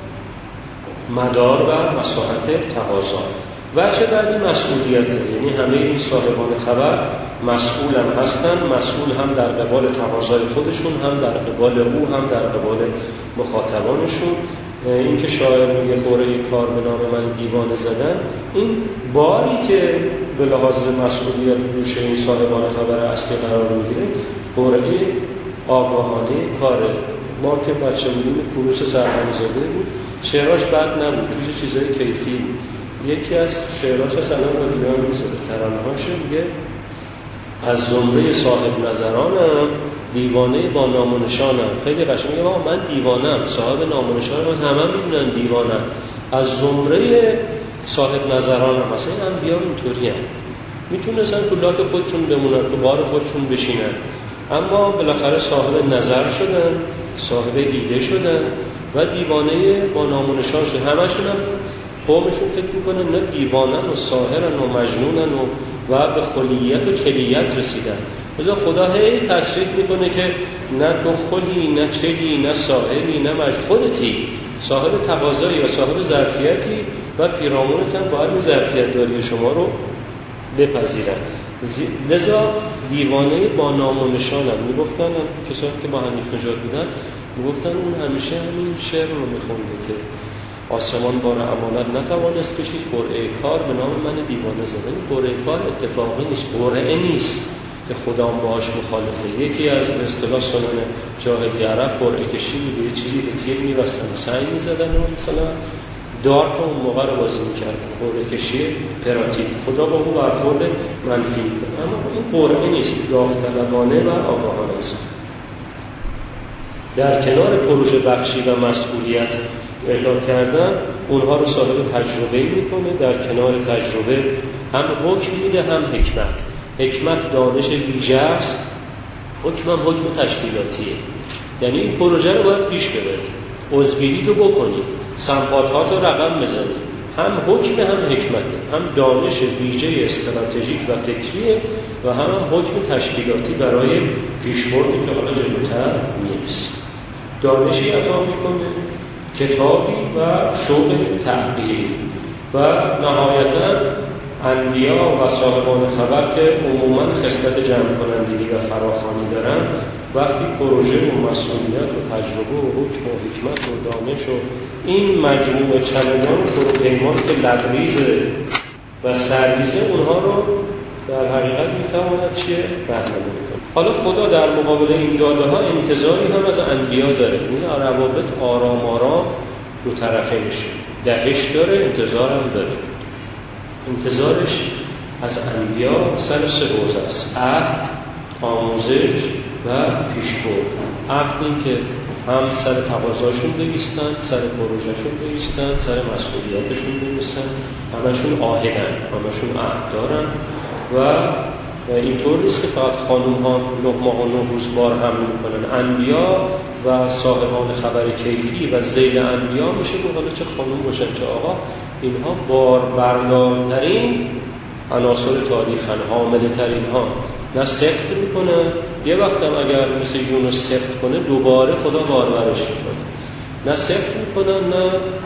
مدار و مساحت تقاضا. بچه بعدی مسئولیته، یعنی همه این صاحبان خبر مسئول هم هستن، مسئول هم در قبال تقاضای خودشون، هم در قبال او، هم در قبال مخاطبانشون. این که شاعر میگه قرعه کار به نام من دیوانه زدن، این باری که به لحاظ مسئولیت روش این صاحبان خبر اصلی قرار میگیره، قرعه آگاهانه کاره. ما که بچه بودیم کوروش سرهمی‌زاده بود، شعراش بد نبود، توش چیزای کیفی بود. یکی از شعراش اصلا رو دیوان میزده، ترانه‌هاش میگه از زمره صاحب نظرانم، دیوانه با نام و نشانم. خیلی قشنگ میگه من دیوانم، صاحب نام و نشانم، همه میدونن دیوانم، از زمره صاحب نظرانم. مثلا این انبیا اینطوری هم میتونستن تو لاک خودشون بمونن، تو بار خودشون بشینن، اما بالاخره صاحب نظر شدن، صاحب ایده شدن و دیوانه با نام و نشان شدن. همشون هم قومشون فکر میکنن نه دیوانن و ساحرن و مجنونن و به خلیت و چلیت رسیدن. بذار خدا هی تصریح میکنه که نه تو خلی، نه چلی، نه ساحری، نه خودتی صاحب تقاضایی و صاحب ظرفیتی و پیرامونت هم باید ظرفیت داری شما رو بپذیرن. لذا دیوانه با نام و نشانم. میگفتن کسانی که با حنیف نژاد بودن میگفتن اون همیشه همین شعر رو میخونده که آسمان بار امانت نتوانست کشید، قرعه کار به نام من دیوانه زدن. قرعه کار اتفاقی نیست، قرعه نیست که خدا باهاش مخالفه. یکی از اصطلاح سنن جاهلی عرب قرعه کشی بود، یه چیزی به تیر می‌بستن و سنگ می‌زدن و مثلا دارت اون موقع رو بازی می‌کردن. قرعه کشی پراتیک، خدا با اون برخورد منفی می‌کنه. اما این قرعه نیست، داوطلبانه و آگاهانه است. در کنار پروژه بخشی و مسئولیت اعطا کردن، اونها رو صاحب تجربه میکنه. در کنار تجربه هم حکم میده هم حکمت. حکمت دانش ویژه است، حکم هم حکم تشکیلاتیه. یعنی این پروژه رو باید پیش ببری، عضویت رو بکنی، سمپات‌هات رو رقم بزنی. هم حکم هم حکمته، هم دانش ویژه استراتژیک و فکریه و هم حکم تشکیلاتی برای پیشبردی که حالا جلوتر میرسیم. دانشی عطا میکنه، کتابی و شوق تعبیری و نهایتاً انبیا و صاحبان خبر که عموماً خصلت جمع کنندگی و فراخوانی دارن، وقتی پروژه و مسئولیت و تجربه و حکم و حکمت و دانش و این مجموعه چمدان و پروپیمان که لبریزه و سرریزه، اونها رو در حقیقت میتواند چیه؟ رهنمایی کنه. حالا خدا در مقابل این داده ها انتظاری هم از انبیا داره. این روابط آرام آرام دو طرفه میشه. دهش داره، انتظار هم داره. انتظارش از انبیا سر سه حوزه است: عهد، آموزش و پیشبرد. عهد این که هم سر تقاضاشون بایستن، سر پروژهشون بایستن، سر مسئولیتشون بایستن، همشون عاهدن، همشون عهد دارن و اینطور نیست که فقط خانوم ها 9 ماه و 9 روز بار حمل میکنن. انبیا و صاحبان خبر کیفی و ذیل انبیا میشه که حالا چه خانوم باشن چه آقا، اینها بار بردارترین عناصر تاریخن، حامله ترین ها. نه سقط میکنه، یه وقت هم اگر مثل یونس سقط کنه دوباره خدا بارورش میکنه. نه سقط میکنن نه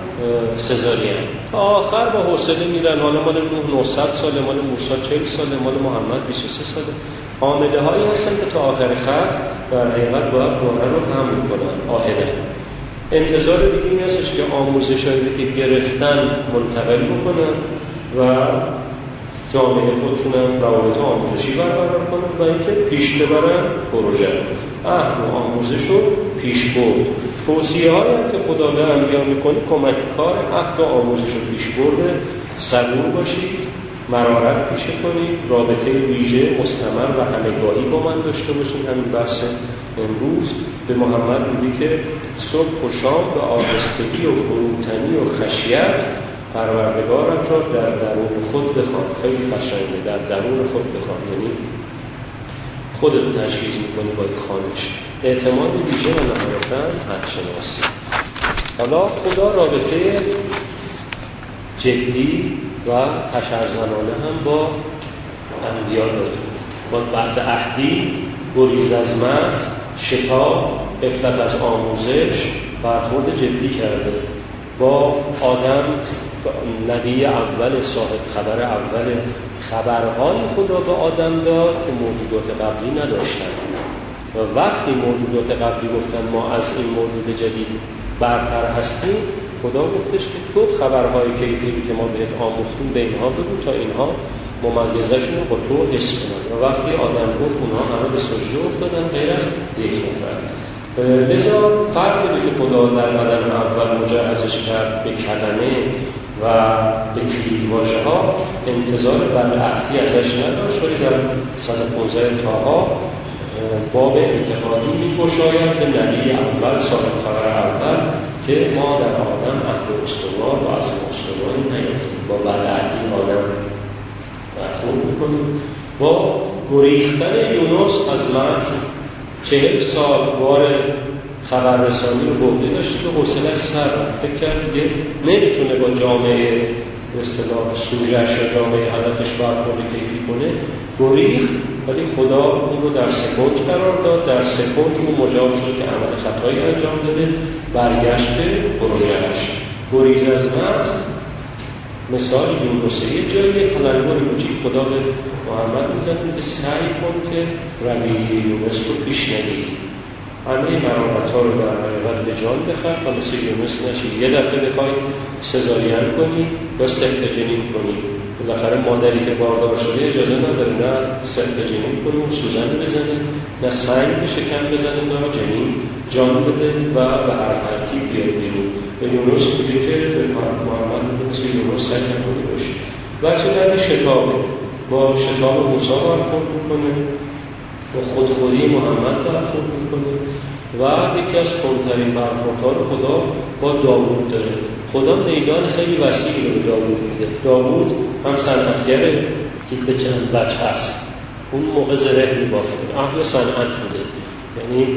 سزارین، تا آخر با حوصله میرن. حالا مال نوح 900 ساله، مال موسی 40 ساله، مال محمد 23 ساله. حامله هایی هستن که تا آخر خط در حقیقت باید باره رو هم میکنن، عاهدن. انتظار دیگه این هستش که آموزش هایی که گرفتن منتقل بکنن و جامعه خودشون هم روابط آموزشی برقرار کنن و اینکه پیش ببرن پروژه. عهد و آموزش و پیش برد. توصیه هایی هم که خدا به انبیا میکنه کمک کار عهد و آموزش و پیش برده. صبور باشید، مرارت پیشه کنید، رابطه ویژه مستمر و همگاهی با من داشته باشید. همین بحث امروز به محمد میگه که صبح و شام به آهستگی و فروتنی و خشیت پروردگارت را در درون خود بخوان. خیلی قشنگه، در درون خود بخوان. یعنی خودتو تجهیز میکنی با این خانش. اعتماد ویژه و نهایتاً حدشناسی. حالا خدا رابطه جدی و تشرزنانه هم با انبیا داره. با بعد عهدی گریز از مرد، شتاب، غفلت از آموزش برخورد جدی کرده. با آدم نبی اول، صاحب خبر اول، خبرهای خدا به آدم داد که موجودات قبلی نداشتن و وقتی موجودات قبلی گفتن ما از این موجود جدید برتر هستیم، خدا گفتش که تو خبرهای کیفی که ما بهت آموختیم به اینها بگو تا اینها ممیزشون رو با تو حس کنند. و وقتی آدم گفت اونها همه به سجده افتادن غیر از یک نفر. لذا فرقی که خدا در بدن اول مجهزش کرد به کلمه و به کلیدواژه ها انتظار بدعهدی ازش نداشت، ولی در 115 تاها باب اعتقادی می‌گشاید به نبی اول، صاحب خبر اول، که ما در آدم عهد استوار و از استواری نیافتیم. با بدعهدی آدم برخورد می‌کنیم. با گریختن یونس از متن 40 سال بار خبررسانی رو به عهده داشت که حوصله‌اش سر رفت. فکر کرد دیگه نمیتونه با جامعه به اصطلاح سوژه‌اش یا جامعه هدفش برخورد کیفی کنه، گریخت، ولی خدا اون رو در سکوت قرار داد. در سکوت اون مجاب شد که عمل خطایی انجام داده، برگشت به پروژه‌اش. گریز از متن مثال یونسه جایی تلنگر کوچیک خدا به محمد میزنه که سعی کن که رویه یونس رو پیش نگیری، همه مرامت‌ها رو در حقیقت به جان بخر و مثل یونس نشی. یه دفعه بخوای سزارین کنی یا سقط جنین کنی، بالاخره مادری که باردار شده اجازه نداره نه سقط جنین کنه و سوزن بزنه، نه سنگ به شکم بزنه تا جنین جان بده و به هر ترتیب بیاد بیرون. به یونس میگه که به محمد میگه مثل یونس سعی نکنی باشی. بچه در شتابه، با شتاب موسی برخورد میکنه، با خودخوری محمد برخورد میکنه و یکی از کمترین برخوردها رو خدا با داوود داره. خدا میدان خیلی وسیعی رو به داوود میده. داوود هم صنعتگره که به چند بچه هست، اون موقع زره میبافته، اهل صنعت بوده، یعنی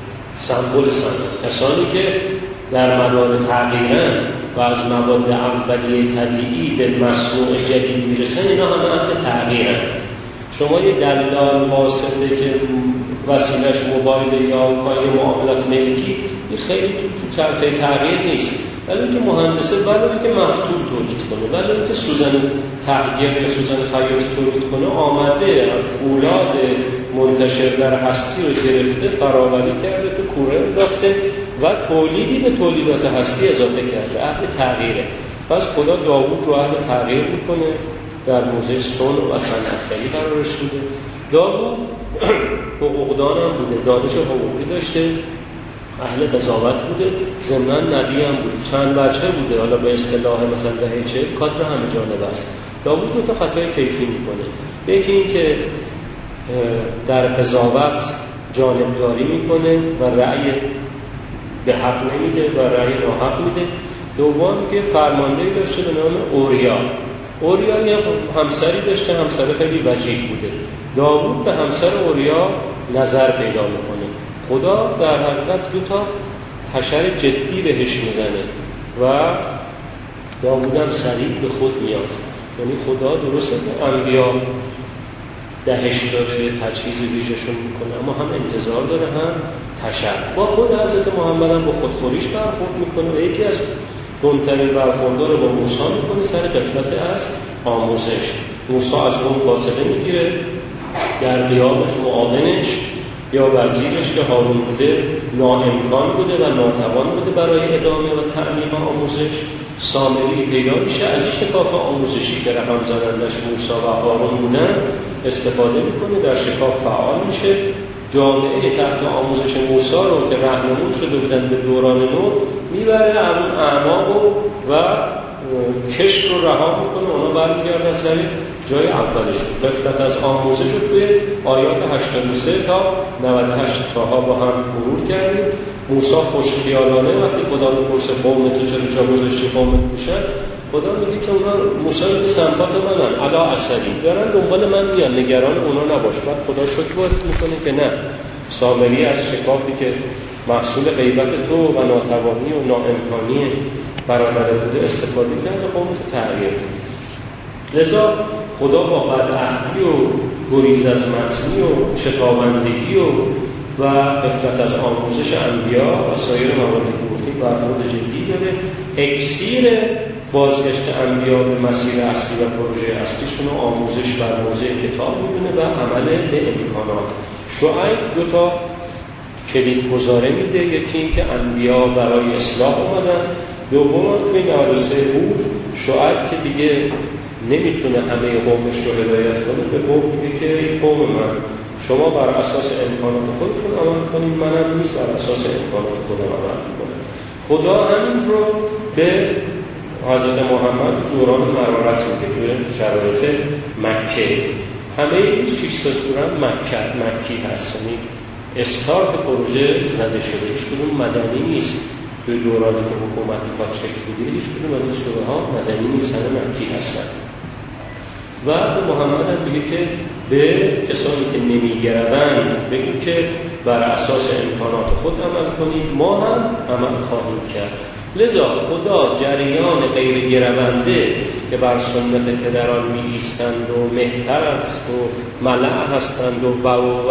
سمبل صنعت. کسانی که در مدار تغییرن و از مواد اولیه طبیعی به مصنوع جدید میرسن، اینا همه اهل تغییرن. شما یه دلال واسطه که وسیلش موبایل یا کاری معاملات ملکی خیلی تو چرخه تغییر نیست، ولی اینکه مهندسه ولی که مفتول تولید کنه، ولی اینکه سوزن تغییر که سوزن خیاطی تولید کنه آمده فولاد منتشر در هستی رو گرفته، فراوری کرده، تو کوره انداخته و تولیدی به تولیدات هستی اضافه کرده، اهل تغییره. پس خدا داوود رو اهل تغییر میکنه، در موضع صنع و صنعتگری قرارش میده. داوود حقوقدان هم بوده، دانش حقوقی داشته، اهل قضاوت بوده، ضمناً نبی هم بوده، چند بچه بوده. حالا به اصطلاح مثلا دهه کادر همه جانبه است. داوود دو تا خطای کیفی میکنه. یکی این که در قضاوت جانبداری میکنه و رأی به حق نمیده و رأی ناحق میده. دوم که فرماندهی داشته به نام اوریا. اوریا یه همسری داشته، همسر خیلی وجیه بوده. داوود به همسر اوریا نظر پیدا میکنه. خدا در حقیقت دو تا حشر جدی بهش میزنه و داوود هم سریع به خود میاد. یعنی خدا درسته انبیا دهش داره، تجهیز ویژه‌شون میکنه، اما هم انتظار داره هم تشر. با خود حضرت محمد هم با خودخوریش برخورد میکنه و یکی از مهمترین برخوردها رو با موسی میکنه سر غفلت از آموزش. موسی از اون فاصله میگیره، در قیامش معاونش یا وزیرش که هارون بوده ناامکان بوده و ناتوان بوده برای ادامه و تعلیم آموزش. سامری پیدا میشه از این شکاف آموزشی که رقم زدندش موسی و هارون بودن استفاده میکنه، در شکاف فعال میشه. جامعه تحت آموزش موسی رو که راهنمون شده بودن به دوران نو میبره، اون اعماق و کشت رو رها میکنه، اونا برمیگردن سر جای اولشون. غفلت از آموزش رو توی آیات 83 تا 98 تاها با هم مرور کردیم. موسی خوشخیالانه وقتی خدا میپرسه قوم تو چرا جا گذاشتی قومت میشن، خدا میگه که اونا موسی سنبات منن علا اثری دارن دنبال من میان، نگران اونا نباش. بعد خدا شکر وارد میکنه که نه، سامری از شکافی که محصول غیبت تو و ناتوانی و ناامکانی برادر بوده استفاده کرده، قوم تو تغییر بده. لذا خدا با بدعهدی و گریز از متنی و شتابندگی و غفلت از آموزش انبیا و سایر مواردی که گفتیم برخورد جدی داره. اکسیر بازگشت انبیا به مسیر اصلی و پروژه اصلیشون رو آموزش بر موضع کتاب میدونه و عمل به امکانات. شعیب 2 تا کلید گذاره میده، یکی این که انبیا برای اصلاح اومدن، دوم توی 93 بود شعیب که دیگه نمیتونه همه قومش رو هدایت کنه، به قوم میگه که این قوم من شما بر اساس امکانات خودتون عمل کنید، منم نیست بر اساس امکانات خودم عمل میکنم. خدا همین رو به حضرت محمد دوران مرارت میگه توی شرایط مکه. همه 6 تا سوره مکی هست، یعنی استارت پروژه زده شده، هیچ کدوم مدنی نیست. توی دورانی که حکومت میخواد شکل بگیره هیچ کدوم از این سوره ها مدنی نیست، همه مکی هستن. و محمد هم میگه که به کسانی که نمیگردند بگو که بر اساس امکانات خود عمل کنید، ما هم عمل خواهیم کرد. لذا خدا جریان غیر گرونده که بر سنت پدران می ایستند و مهتر است و ملع هستند و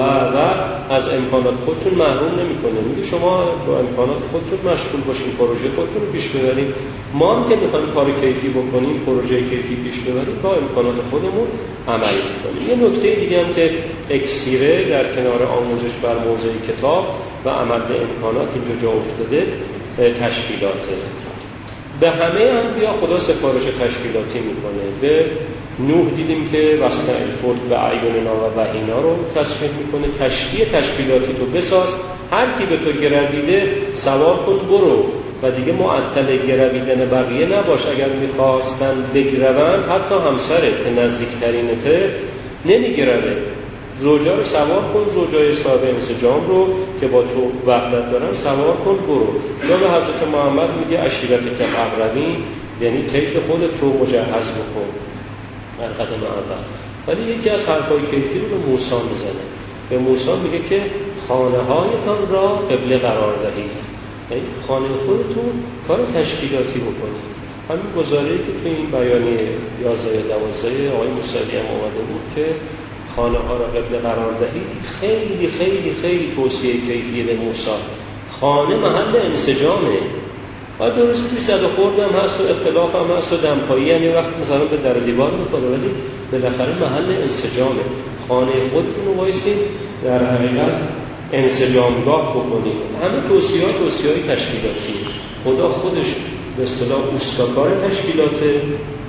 از امکانات خودشون محروم نمی‌کنه. میگه شما با امکانات خودتون مشغول باشین، پروژه خودتون رو پیش ببرید. ما هم که می‌خوایم کار کیفی بکنیم، پروژه کیفی پیش ببریم، با امکانات خودمون عمل کنیم. یه نکته دیگه هم که اکسیره در کنار آموزش بر موضع کتاب و عمل به امکانات اینجا جا افتاده، تشکیلاته. به همه انبیا خدا سفارش تشکیلاتی میکنه. به نوح دیدیم که وصنع الفلک به اعیننا و وحینا رو تشکیل میکنه. کشتی تشکیلاتی تو بساز، هر کی به تو گرویده سوار کن برو و دیگه معطل گرویدن بقیه نباش. اگر میخواستن بگروند حتی همسرت که نزدیکترینته نمیگروه، زوجا رو سوار کن، زوجای صاحب انسجام رو که با تو وحدت دارن سوار کن برو. یا به حضرت محمد میگه عشیرت که اقربین، یعنی طیف خودت رو مجهز بکن در قدم اول. ولی یکی از حرفای کیفی رو به موسی میزنه. به موسی میگه که خانه هایتان را قبله قرار دهید، یعنی خانه خودتون کار تشکیلاتی بکنید. همین گزاره‌ای که توی این بیانیه 11-12 آقای موسوی هم اومده بود که خانه ها را قبله قرار دهید، خیلی خیلی خیلی توصیه کیفیه به موسی. خانه محل انسجامه و درسته توی صد خورد هم هست و اختلاف هم هست و دمپایی هم یه وقت مثلا به در دیوار میکنه، ولی بالاخره محل انسجامه. خانه خودتون رو وایسید در حقیقت انسجامگاه بکنید. همه توصیه‌های تشکیلاتی. خدا خودش به اصطلاح اوستاکار تشکیلاته.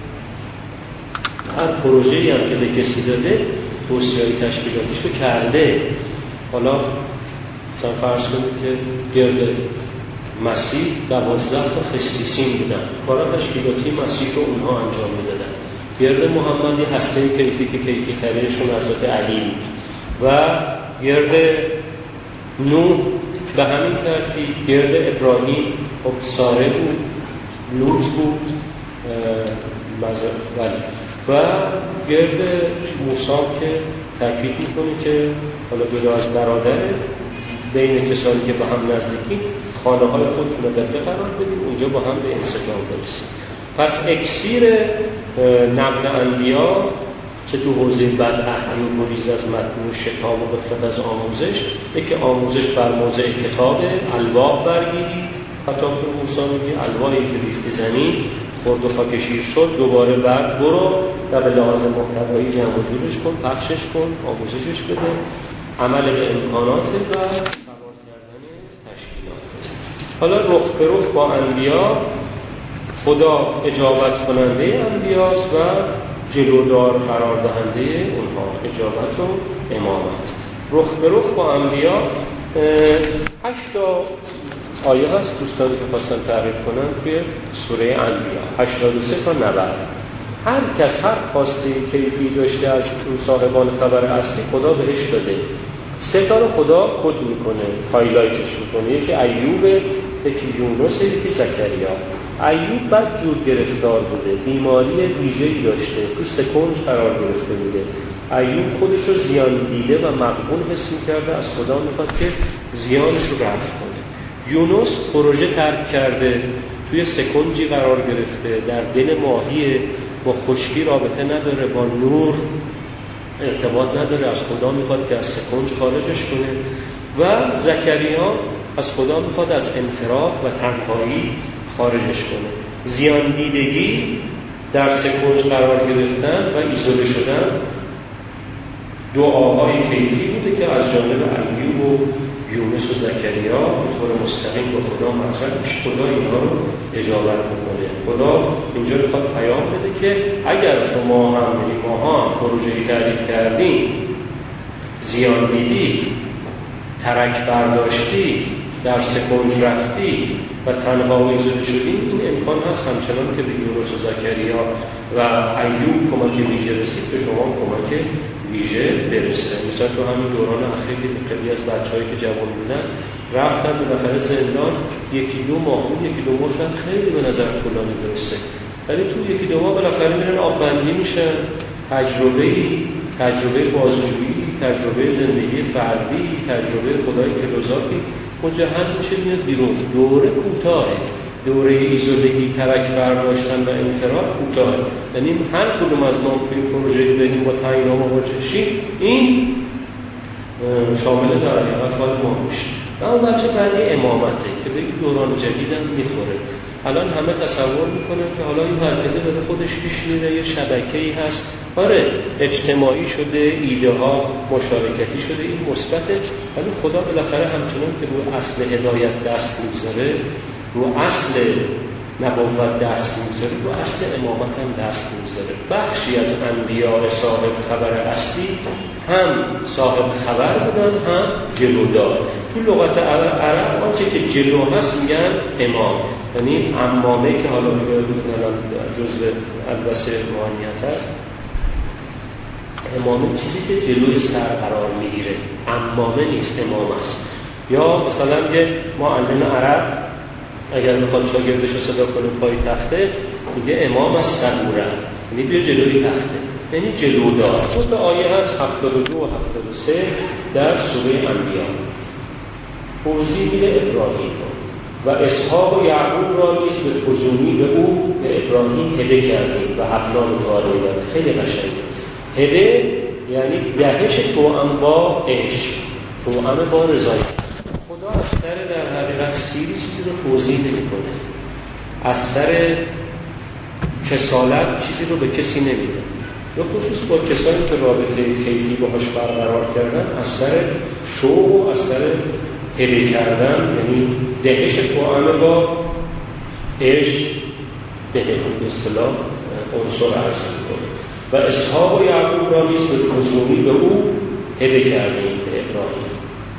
هر پروژه‌ای هم که به کسی داده توصیه‌های تشکیلاتیشو کرده. حالا مثلا فرض کنید که گرد مسیح 12 تا خصیصین بودن، کارا تشکیلاتی مسیح رو اونها انجام میدادن. گرد محمد یه هسته کیفی که کیفی ترینشون حضرت علی بود و گرد نوح به همین ترتیب، گرد ابراهیم خب ساره بود، لوط بود و گرد موسی که تاکید میکنه که حالا جدا از برادرت بین کسانی که با هم نزدیکی خانه های خودتون رو قبله قرار بدید، اونجا با هم به انسجام برسید. پس اکسیر نقد انبیا چه تو حوزه بدعهدی و گریز از متن و شتاب و غفلت از آموزش، یکی آموزش بر موضع کتاب، الواح برگیرید. خطاب به موسی میگه الواحی که ریختی زمین خرد و خاکشیر شد، دوباره بعد برو و به لحاظ محتوایی جمع و جورش کن، پخشش کن، آموزشش بده، عمل به امکانات و سوار کردن تشکیلات. حالا رخ به رخ با انبیا، خدا اجابت کننده انبیاست و جلودار قرار دهنده اونها، اجابت و امامت. رخ به رخ با انبیا 8 تا آیه هست دوستانی که خواستن تعریف کنن توی سوره انبیا 83 تا 90. هر کس هر خواسته کیفی داشته از اون صاحبان خبر اصلی خدا بهش داده. 3 تا رو خدا کد میکنه، هایلایتش میکنه. یکی ایوب یکی یونس، یکی زکریا. ایوب بد جور گرفتار بوده، بیماری ویژه‌ای داشته، تو سکنج قرار گرفته بوده. ایوب خودش رو زیان دیده و مغبون حس می‌کرده، از خدا می‌خواد که زیانش رو رفع کنه. یونس پروژه ترک کرده، توی سکنجی قرار گرفته، در دل ماهی، با خشکی رابطه نداره، با نور ارتباط نداره، از خدا میخواد که از سکنج خارجش کنه. و زکریا از خدا میخواد از انفراد و تنهایی خارجش کنه. زیان دیدگی، در سکنج قرار گرفتن و ایزوله شدن دعاهای کیفی بوده که از جانب ایوب و یونس و زکریا به طور مستقیم به خدا مطرح میشه. خدا اینها رو اجابت میکنه. خدا اینجا میخواد پیام بده که اگر شما هم ماها پروژه‌ای تعریف کردین، زیان دیدید، ترک برداشتید، در سکنج رفتید و تنها ایزوله شدید، این امکان هست همچنان که به یونس و زکریا و ایوب کمک ویژه رسید، به شما کمک ویژه برسه. مثلا تو همین دوران اخیر که خیلی از بچه‌هایی که جوان بودن رفتن بالاخره زندان، یکی دو ماه شاید خیلی به نظر طولانی برسه، ولی تو یکی دو ماه بالاخره میرن آب بندی میشن، تجربه بازجویی، تجربه زندگی فردی، تجربه خدای کلوزاتی مجهز میشه، میاد بیرون. دوره کوتاهه، دوره ایزولگی، ترک برداشتن و انفراد کوتاه. یعنی هر کدوم از ما توی پروژه بریم با تعیین مواجه شیم، این شامل در حقیقت حال ما میشه. و اون بچه بعدی امامته که به دوران جدیدم میخوره. الان همه تصور میکنن که حالا این حرکته داره خودش پیش میره، یه شبکه‌ای هست، آره اجتماعی شده، ایده ها مشارکتی شده، این مثبته، ولی خدا بالاخره همچنان که رو اصل هدایت دست میگذاره، رو اصل نبوت دست میگذاره، رو اصل امامت هم دست میگذاره. بخشی از انبیاء صاحب خبر اصلی هم صاحب خبر بودن، هم جلودار. تو لغت عرب آنچه که جلو هست میگن امام، یعنی امامه که حالا جزء البسه روحانیت هست. امامه چیزی که جلوی سر قرار میگیره، امامه نیست، امام است. یا مثلا که معلم عرب اگر میخواد شاگردش رو صدا کنه پای تخته، میگه امام از صبوره، یعنی بیا جلوی تخته، یعنی جلودار. خود آیه هست 72 و 73 در سوره انبیاء. توضیح میده ابراهیم و اسحاق و یعقوب را نیز به فزونی به او به ابراهیم هبه کردیم و حبلان وارد. خیلی قشنگه. هبه یعنی دهش توأم با عشق، توأم با رضایت. خدا از سر در حقیقت سیری چیزی رو توضیح نمی‌کنه، از سر کسالت چیزی رو به کسی نمیده، به خصوص با کسانی که رابطه کیفی باهاش برقرار کردن، از سر شوق و از سر هبه کردن، یعنی دهش توأم با عشق به اصطلاح عنصر عرض می‌کنه. و اسحاق و یعقوب را نیز به فزونی به او هبه کردیم به ابراهیم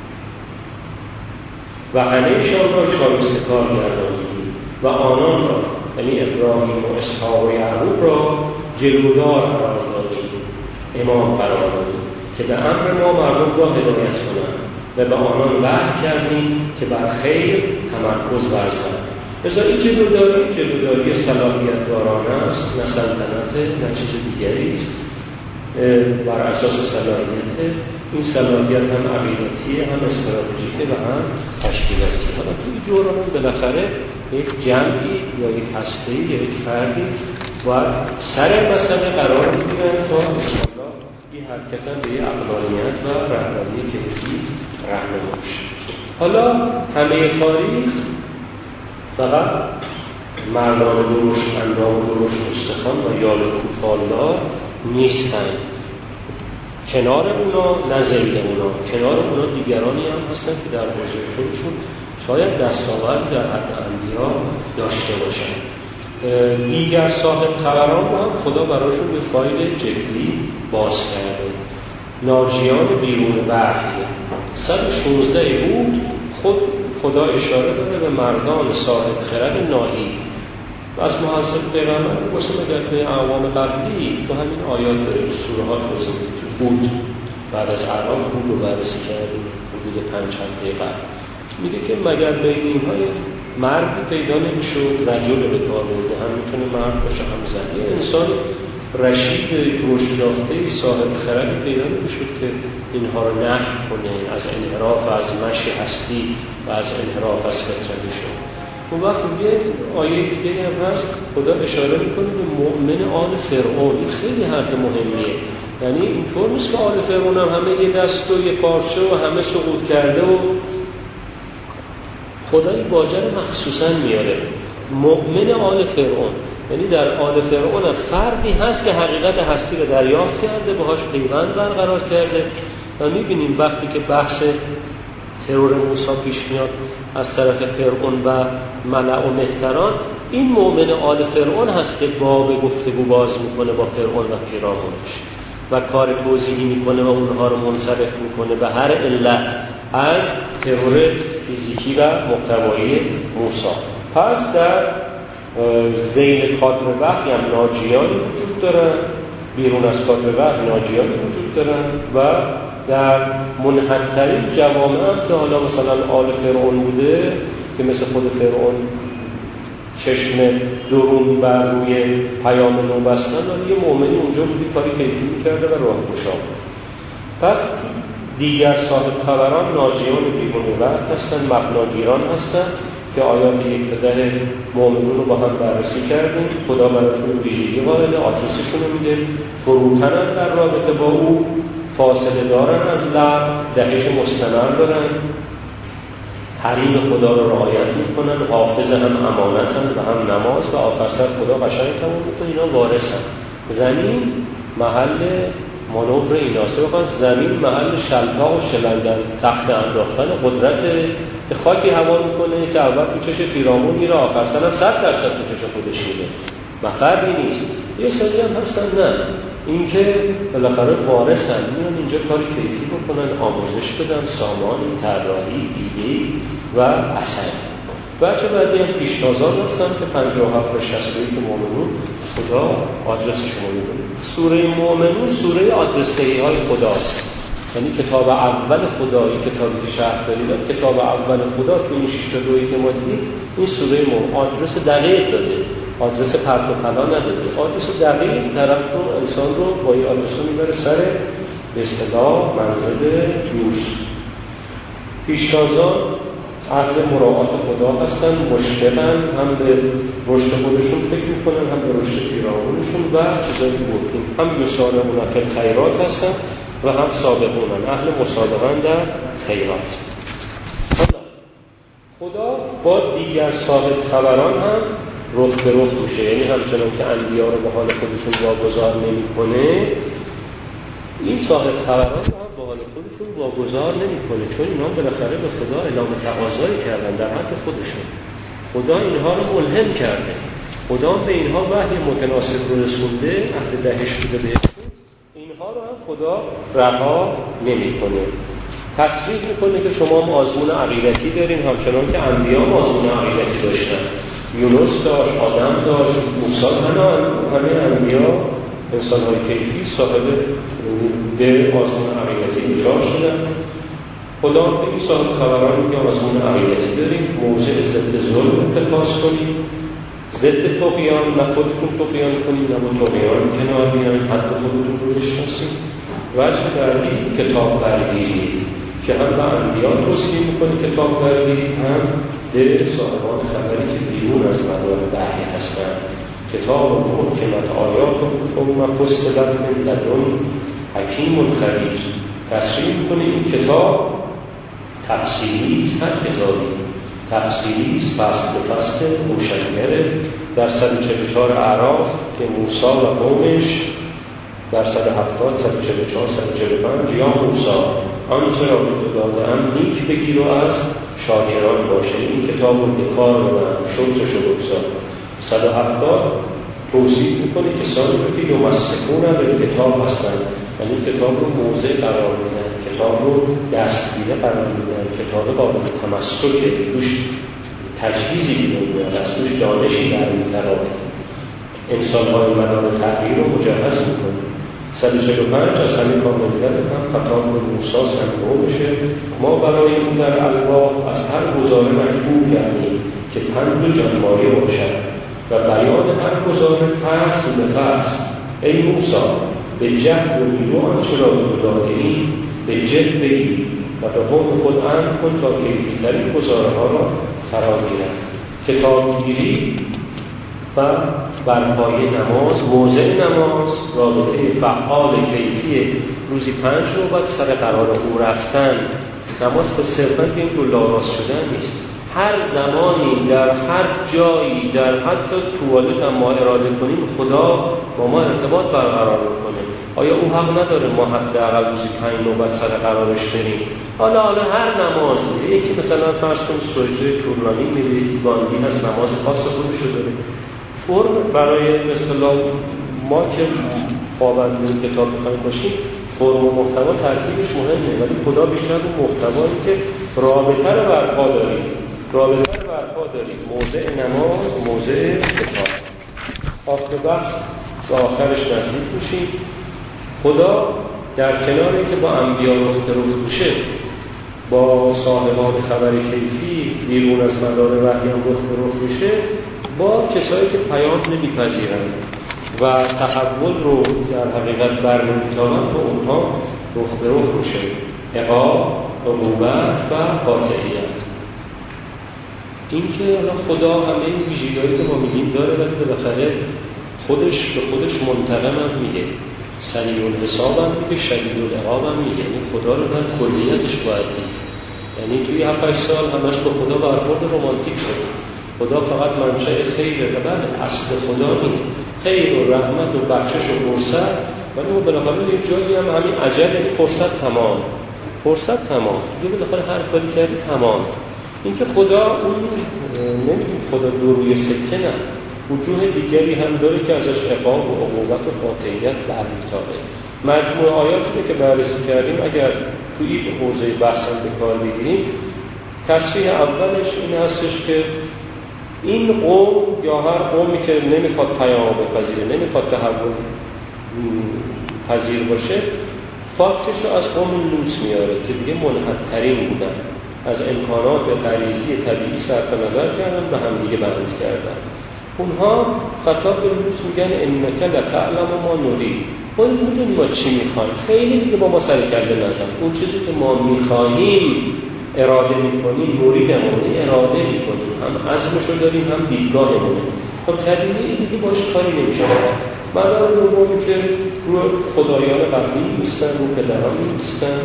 و همه‌شان را شایسته کار گردانیدیم و آنان را، یعنی ابراهیم و اسحاق و یعقوب را جلودار قرار دادیم، امام قرار دادیم که به امر ما مردم را هدایت کنند و به آنان وحی کردیم که بر خیر تمرکز ورزند. مثلا این جلوداری صلاحیت دارانه است، نه سلطنت، نه چیز دیگری است. بر اساس صلاحیت، این صلاحیت هم عقیدتیه، هم استراتژیکه و هم تشکیلاتی. حالا توی دوران بالاخره یک جمعی یا یک هسته‌ای یا یک فردی باید سر مسئله قرار بگیرن تا انشاءالله این حرکت هم به عقلانیت و رهبری کیفی راهنما بشه. حالا همه تاریخ فقط مردان درشت، اندام درشت، استخوان و یال کوپالدار نیستن. کنار اونا، نه ضد اونا، کنار اونا دیگرانی هم هستن که در حوزه خودشون شاید دستاورد در حد انبیا داشته باشن. دیگر صاحب خبران هم خدا براشون به فایل جدی باز کرده. ناجیان بیرون وحی 116 بود. خدا اشاره داره به مردان صاحب خرد ناهی. از محضر پیغمبر واسه اگر توی اعوام قبلی تو همین آیات سوره ها توضیح میده. بود بعد از عراق بود رو بررسی کردیم حدود 5 هفته قبل، میگه که مگر بین اینها مردی پیدا نمیشد رجل به کار برده، هم میتونه مرد باشه هم زن. یه انسان رشید رشد یافته صاحب خردی پیدا نمیشد که اینها رو نهی کنه از انحراف از مشی هستی و از انحراف از فطرتشون. اون وقت یه آیه دیگه هم هست خدا اشاره میکنه به مؤمن آل فرعون. این خیلی حرف مهمیه. یعنی اینطور نیست که آل فرعون هم همه یه دست و یه پارچه و همه سقوط کرده و خدا این واژه رو مخصوصا میاره. مؤمن آل فرعون یعنی در آل فرعون فردی هست که حقیقت هستی رو دریافت کرده، باهاش پیوند برقرار کرده و میبینیم وقتی که بحث ترور موسی پیش میاد از طرف فرعون و ملأ و مهتران، این مؤمن آل فرعون هست که باب گفتگو باز میکنه با فرعون و پیرامونش و کار توضیحی میکنه و اونها رو منصرف میکنه به هر علت از ترور فیزیکی و محتوایی موسی. پس در ذیل کادر وحی هم ناجیانی وجود دارن، بیرون از کادر وحی ناجیانی وجود دارن و در منحدترین جوامع هم که حالا مثلا آل فرعون بوده که مثل خود فرعون چشم درون بر روی پیام نو بستن، ولی یه مؤمنی اونجا بودی کاری کیفی میکرده و راه گشا بود. پس دیگر صاحب خبران ناجیان بیرون وحی هستن، مبناگیران هستن که آیات 1-10 مؤمنون رو با هم بررسی کردیم. خدا براشون ویژگی وارد، آدرسشون رو میده، فروتنن در رابطه با او، فاصله دارن از لغو، دهش مستمر دارن، حریم خدا رو رعایت میکنن، حافظ هم امانتن و هم نماز و آخر سر خدا قشنگ تمام میکنه. اینا وارثن. زمین محل مانور ایناسته، بخواد زمین محل شلپا و شلندن، تخت انداختن قدرت به خاکی هوا میکنه که اول تو چش پیرامون میره، آخر سر هم 100% تو چش خودش میره. مفردی نیست. یه سری هم هستن نه، این که بالاخره وارثن، میان اینجا کاری کیفی بکنن، آموزش بدن، سامان، طراحی، ایده و اثر. بچه بعدی هم پیشتازان هستن که 57 و 61 مؤمنون خدا آدرس شما میدونه. سوره مؤمنون سوره آدرس‌دهی های خداست. یعنی کتاب اول خدا، این کتابی که شرح دارید، کتاب اول خدا تو این 6 تا 2 که ما دیدیم، این سوره مؤمن آدرس دقیق داده، آدرس پرت و پلا نداده، آدرس دقیق طرف رو انسان رو با این آدرس رو میبره سر به اصطلاح منزل دوست. پیشتازان اهل مراعات خدا هستن، مشتاقن، هم به رشد خودشون فکر میکنن، هم به رشد پیرامونشون و چیزایی که گفتیم، هم یسارعون فی الخیرات هستن و هم سابقونن، اهل مسابقن در خیرات. خدا با دیگر صاحب خبران هم رخ به رخ میشه، یعنی همچنان که انبیا رو به حال خودشون واگذار نمیکنه، این صاحب خبران رو هم به حال خودشون واگذار نمیکنه، چون اینا بالاخره به خدا اعلام تقاضایی کردن در حد خودشون. خدا اینها رو ملهم کرده، خدا به اینها وحی متناسب رو رسونده، عهد دهش بوده بهشون، اینها رو هم خدا رها نمیکنه. تصریح میکنه که شما آزمون عقیدتی دارین، همچنان که انبیا آزمون عقیدتی داشتن. یونس داشت، آدم داشت، موسی، همه انبیا انسان‌های کیفی صاحب به آزمون عقیدتی دچار شدن. خدا به این صاحب خبران میگه آزمون عقیدتی داریم، موضع ضد ظلم اتخاذ کنیم، ضد طغیان، نه خودتون طغیان کنیم نه با طغیان کنار بیاین، حد خودتون رو بشناسید. وجه بعدی کتاب برگیری که هم به انبیا توصیه میکنه کتاب برگیری، هم به صاحبان خبری که بیرون از مدار وحی هستن. کتاب محکمت آیات و فصلت من لدن حکیم خبیر. تصریح میکنه این کتاب تفصیلی است، هر کتابی تفصیلی است، فصل به فصل روشنگره. در 144 اعراف که موسی و قومش، در 170 144 145 یا موسی آنچه را به تو داده‌ام نیک بگیر و از شاکران باشه، این کتاب رو به کار ببر، شکرش رو بگذار. 170 توصیف میکنه کسانی رو که یمسکون به کتاب هستن، یعنی کتاب رو موضع قرار میدن، کتاب رو دستگیره قرار میدن، کتاب قابل تمسکه، توش تجهیزی بیرون میاد، از توش دانشی در میترابه، انسان‌های مدار تغییر رو مجهز میکنه. 145 از همین کاملیت هم خطاب به موسی سنگو بشه، ما برای اون در الواح از هر گزاره مکتوب کردیم که پند و جانمایه باشد و بیان هر گزار فصل به فصل. ای موسی به جهد و نیرو آنچه را به تو داده‌ایم به جد بگیر و به قوم خود امر کن تا کیفی‌ترین گزارها را فرا گیرند. کتاب گیری و برپای نماز، موضع نماز، رابطه فعال کیفی روزی 5 نوبت سر قرار او رفتن. نماز به صرفاً به این دولاراست شدن نیست. هر زمانی در هر جایی در حتی توالت هم ما اراده کنیم خدا با ما ارتباط برقرار کنه. آیا او حق نداره ما حداقل روزی 5 نوبت سر قرارش بریم؟ حالا هر نماز یکی مثلا فرض کن سجده طولانی میره، یکی باندی هست نماز خاص خودشو داره. فرم برای به اصطلاح ما که پابند کتاب می‌خوایم باشیم فرم و محتوا ترکیبش مهمه، ولی خدا بیشتر اون محتوایی که رابطه رو برپا داریم موضع نماز، موضع کتاب. آخر بحث و آخرش نزدیک میشیم. خدا در کنار اینکه با انبیا رخ به رخ میشه، با صاحبان خبر کیفی بیرون از مدار وحی هم رخ به رخ میشه، با کسایی که پیام نمیپذیرند و تحول رو در حقیقت برنمیتابند با اونها رخ به رخ میشه. عقاب، عقوبت و قاطعیت. این که خدا همه این ویژگی‌هایی که ما میگیم داره، ولی بالاخره خودش به خودش منتقم هم میگه، سریع الحساب هم میگه، شدید العقاب هم میگه. یعنی خدا رو در کلیتش باید دید. یعنی توی 7-8 سال همش با خدا برخورد رمانتیک شده. خدا فقط منشأ خیره و بله اصل خدا اینه، خیر و رحمت و بخشش و فرصت، ولی ما بالاخره یه جایی هم همین عجل، یعنی فرصت تمام دیگه، بالاخره هر کاری کردی تمام. این که خدا اون نمیگیم خدا دو روی سکه، نه، وجوه دیگری هم داره که ازش عقاب و عقوبت و قاطعیت برمیتابه. مجموع آیاتی که بررسی کردیم اگر توی این حوزه بحثم به کار بگیریم، تصریح اولش این هستش که این قوم یا هر قومی که نمیخواد پیام بپذیره، نمیخواد تحول پذیر باشه، فاکتش رو از قوم لوط میاره که دیگه منحدترین بودن، از امکانات غریزی طبیعی صرف نظر کردن و هم دیگه بند کردن. اونها خطاب به لوط میگن انک لتعلم ما نرید، ما میدونیم ما چی میخوایم، خیلی دیگه با ما سر کله نزن، اون چیزی که ما میخوایم اراده میکنیم، نوریدمونه اراده میکنیم، هم عزمشو داریم هم دیدگاهمونه. خب طبیعی دیگه باش کاری نمیشه. معنی دومی که رو خدایان قبلی نیستن، رو پدران نیستن.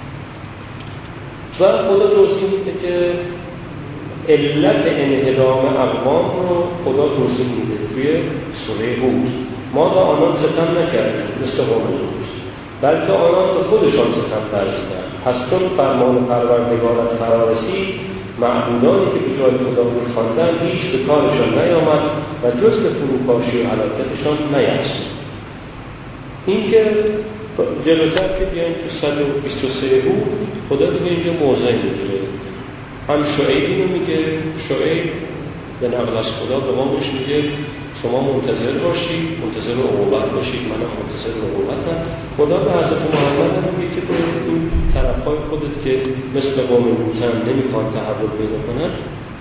و خدا توضیح میده که علت انهدام اقوام رو خدا توضیح میده توی سوره هود. ما به آنان ستم نکردیم مثل قوم لوط، بلکه آنان به خودشان ستم ورزیدند. پس چون فرمان پروردگارت فرا رسید، معبودانی که به جای خدا می‌خواندند هیچ به کارشان نیامد و جز به فروپاشی و هلاکتشان نیفزود. این که جلوتر که بیایم تو 123 بود خدا دیگه اینجا موضع میگیره. هم شعیب اینو میگه، شعیب به نقل از خدا به قومش میگه شما منتظر باشید، منتظر عقوبت باشید، منم منتظر عقوبتم. خدا به حضرت محمد هم میگه که این طرفای خودت که مثل قوم لوطن نمیخوان تحول پیدا کنن،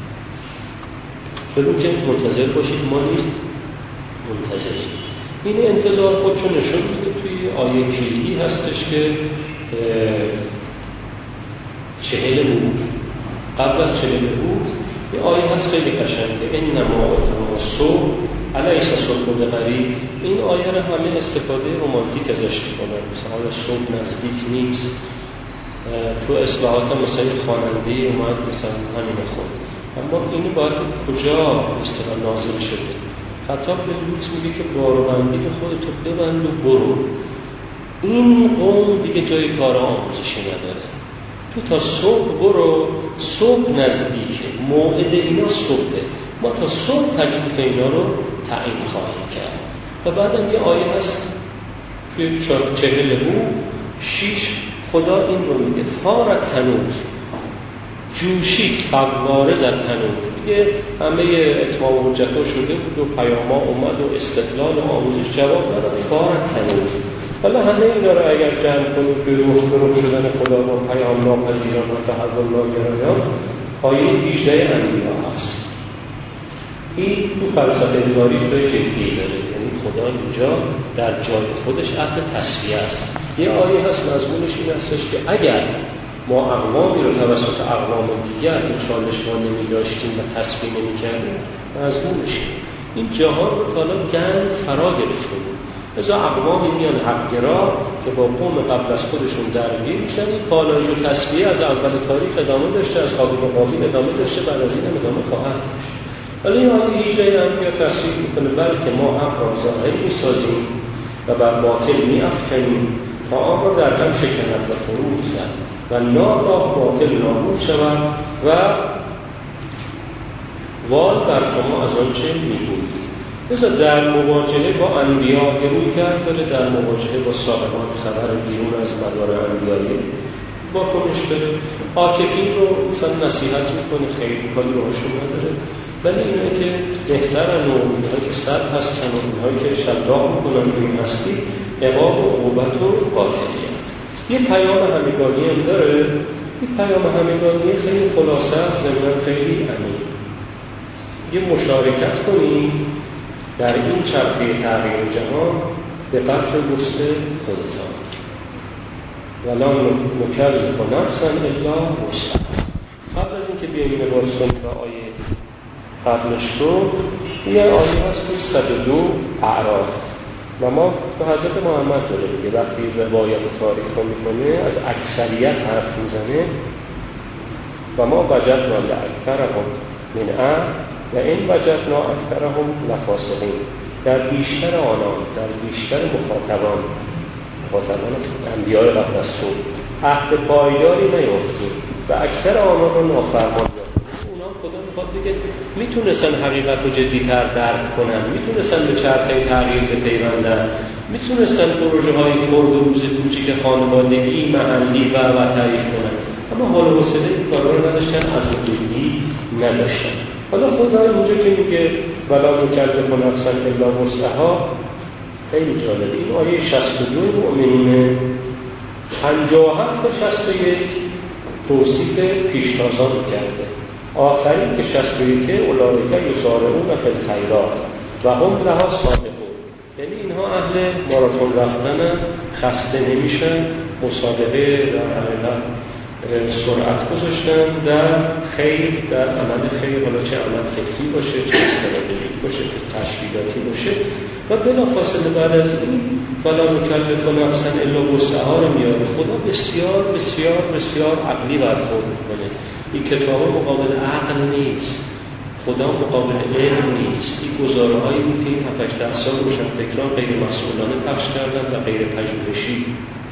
بگو که منتظر باشید، ما نیست منتظریم. این انتظار خودشو نشون میده توی آیه کلیدی هستش که 40 بود. قبل از 40 بود یه آیه هست خیلی قشنگه، انما صبح الیس صبح بقریب. این آیه رو همه استفاده رمانتیک ازش میکنن، مثلا صبح نزدیک نیست. تو اصلاحات هم مثلا خواننده اومد مثلا همین خود، اما اینو باید کجا اصطلاح نازل شده؟ خطاب به لوط میگه که باروبندی به خودتو ببند و برو. این قوم دیگه جای کار آموزشی نداره. تو تا صبح برو، صبح نزدیکه، موعد اینا صبحه، ما تا صبح تکلیف اینا رو تعیین خواهیم کرد. و بعدم یه آیه هست توی 46 خدا این رو میگه فارت تنور، جوشید فواره زد تنور. دیگه همه اتمام و حجت‌ها شده بود و پیام‌ها اومد و استدلال و آموزش جواب داد، فارت تنور. حالا همه اینا رو اگر جمع کنیم که رخ به رخ شدن خدا با پیام ناپذیران و تحول ناگرایان، آیه 18 انبیا هست. این تو فلسفه تاریخ جای جدی داره. یعنی خدا اینجا در جای خودش اهل تسویه است. یه آیه هست مضمونش این هستش که اگر ما اقوامی رو توسط اقوام دیگر به چالش ما نمی داشتیم و تسویه نمی کردیم مضمونش این جهان رو تا الان گند فرا گرفته بود. ازا اقوامی میان حقگرا که با قوم قبل از خودشون درگیر میشن، این پالایش و تسویه از اول تاریخ ادامه داشته، از قابل و قابل ادامه داشته، بعد از این هم ادامه خواهد داشت. ولی این آیه هیچ جایی هم بیا تصریح میکنه بلکه ما حق را ظاهر میسازیم و بر باطل میافکنیم تا آن را در هم شکند و فرو میزد و ناگاه باطل نابود شود و وال بر شما از آنچه میگویید. لذا در مواجهه با انبیا روی کرد داره، در مواجهه با صاحبان خبر بیرون از مدار انبیایی واکنش داره. عاکفین رو مثلا نصیحت میکنه، خیلی کاری باهاشون نداره، ولی اینهایی که بهترن و اینهایی که صد هستن و اینهایی که شلاق میکنن روی هستی عقاب و عقوبت و قاطعیت. یه پیام همگانی هم داره. این پیام همگانی خیلی خلاصه است، ضمن خیلی عمیق. یه مشارکت کنید در این چرخه تغییر جهان به قدر وسع خودتان. ولا نکلف نفسا الا وسعها. قبل از اینکه بیاییم نگاه کنیم به آیه قبلش رو، یه آیه هست که 102 اعراف و ما به حضرت محمد داره میگه وقتی روایت تاریخ رو میکنه از اکثریت حرف میزنه و ما وجدنا لأکثرهم من اهل و این وجدنا اکثرهم لفاسقین. در بیشتر آنان، در بیشتر مخاطبان انبیاء قبل از تو عهد پایداری نیافتیم و اکثر آنان رو نافرمان یافتیم. اونا خدا میخواد بگه میتونستن حقیقت رو جدی‌تر درک کنن، میتونستن به چرخه تغییر بپیوندن، میتونستن پروژه های خرد و روز کوچیک خانوادگی محلی و تعریف کنن، اما حال و حوصله این کارا رو نداشتن، از وجودی نداشتن. حالا خدا اینجا که میگه ولا نکلف نفسا الا وسعها خیلی جالبه. این آیه 62 مؤمنین 57 تا 61 توصیف پیشتازان کرده. آخرین که 61 اولئک یسارعون فی الخیرات و هم لها سابقون. یعنی اینها اهل ماراتون رفتن، خسته نمیشن، مسابقه در حقیقت سرعت گذاشتن در خیر، در عمل خیر، حالا چه عمل فکری باشه، چه استراتژیک باشه، چه تشکیلاتی باشه. و بلافاصله بعد از این ولا نکلف نفسا الا وسعها رو میاره. خدا بسیار بسیار بسیار عقلی برخورد میکنه. این کتاب مقابل عقل نیست، خدا مقابل علم نیست. این گزاره هایی بود که این 7-8 سال روشنفکران غیر مسئولانه پخش کردن و غیر پژوهشی.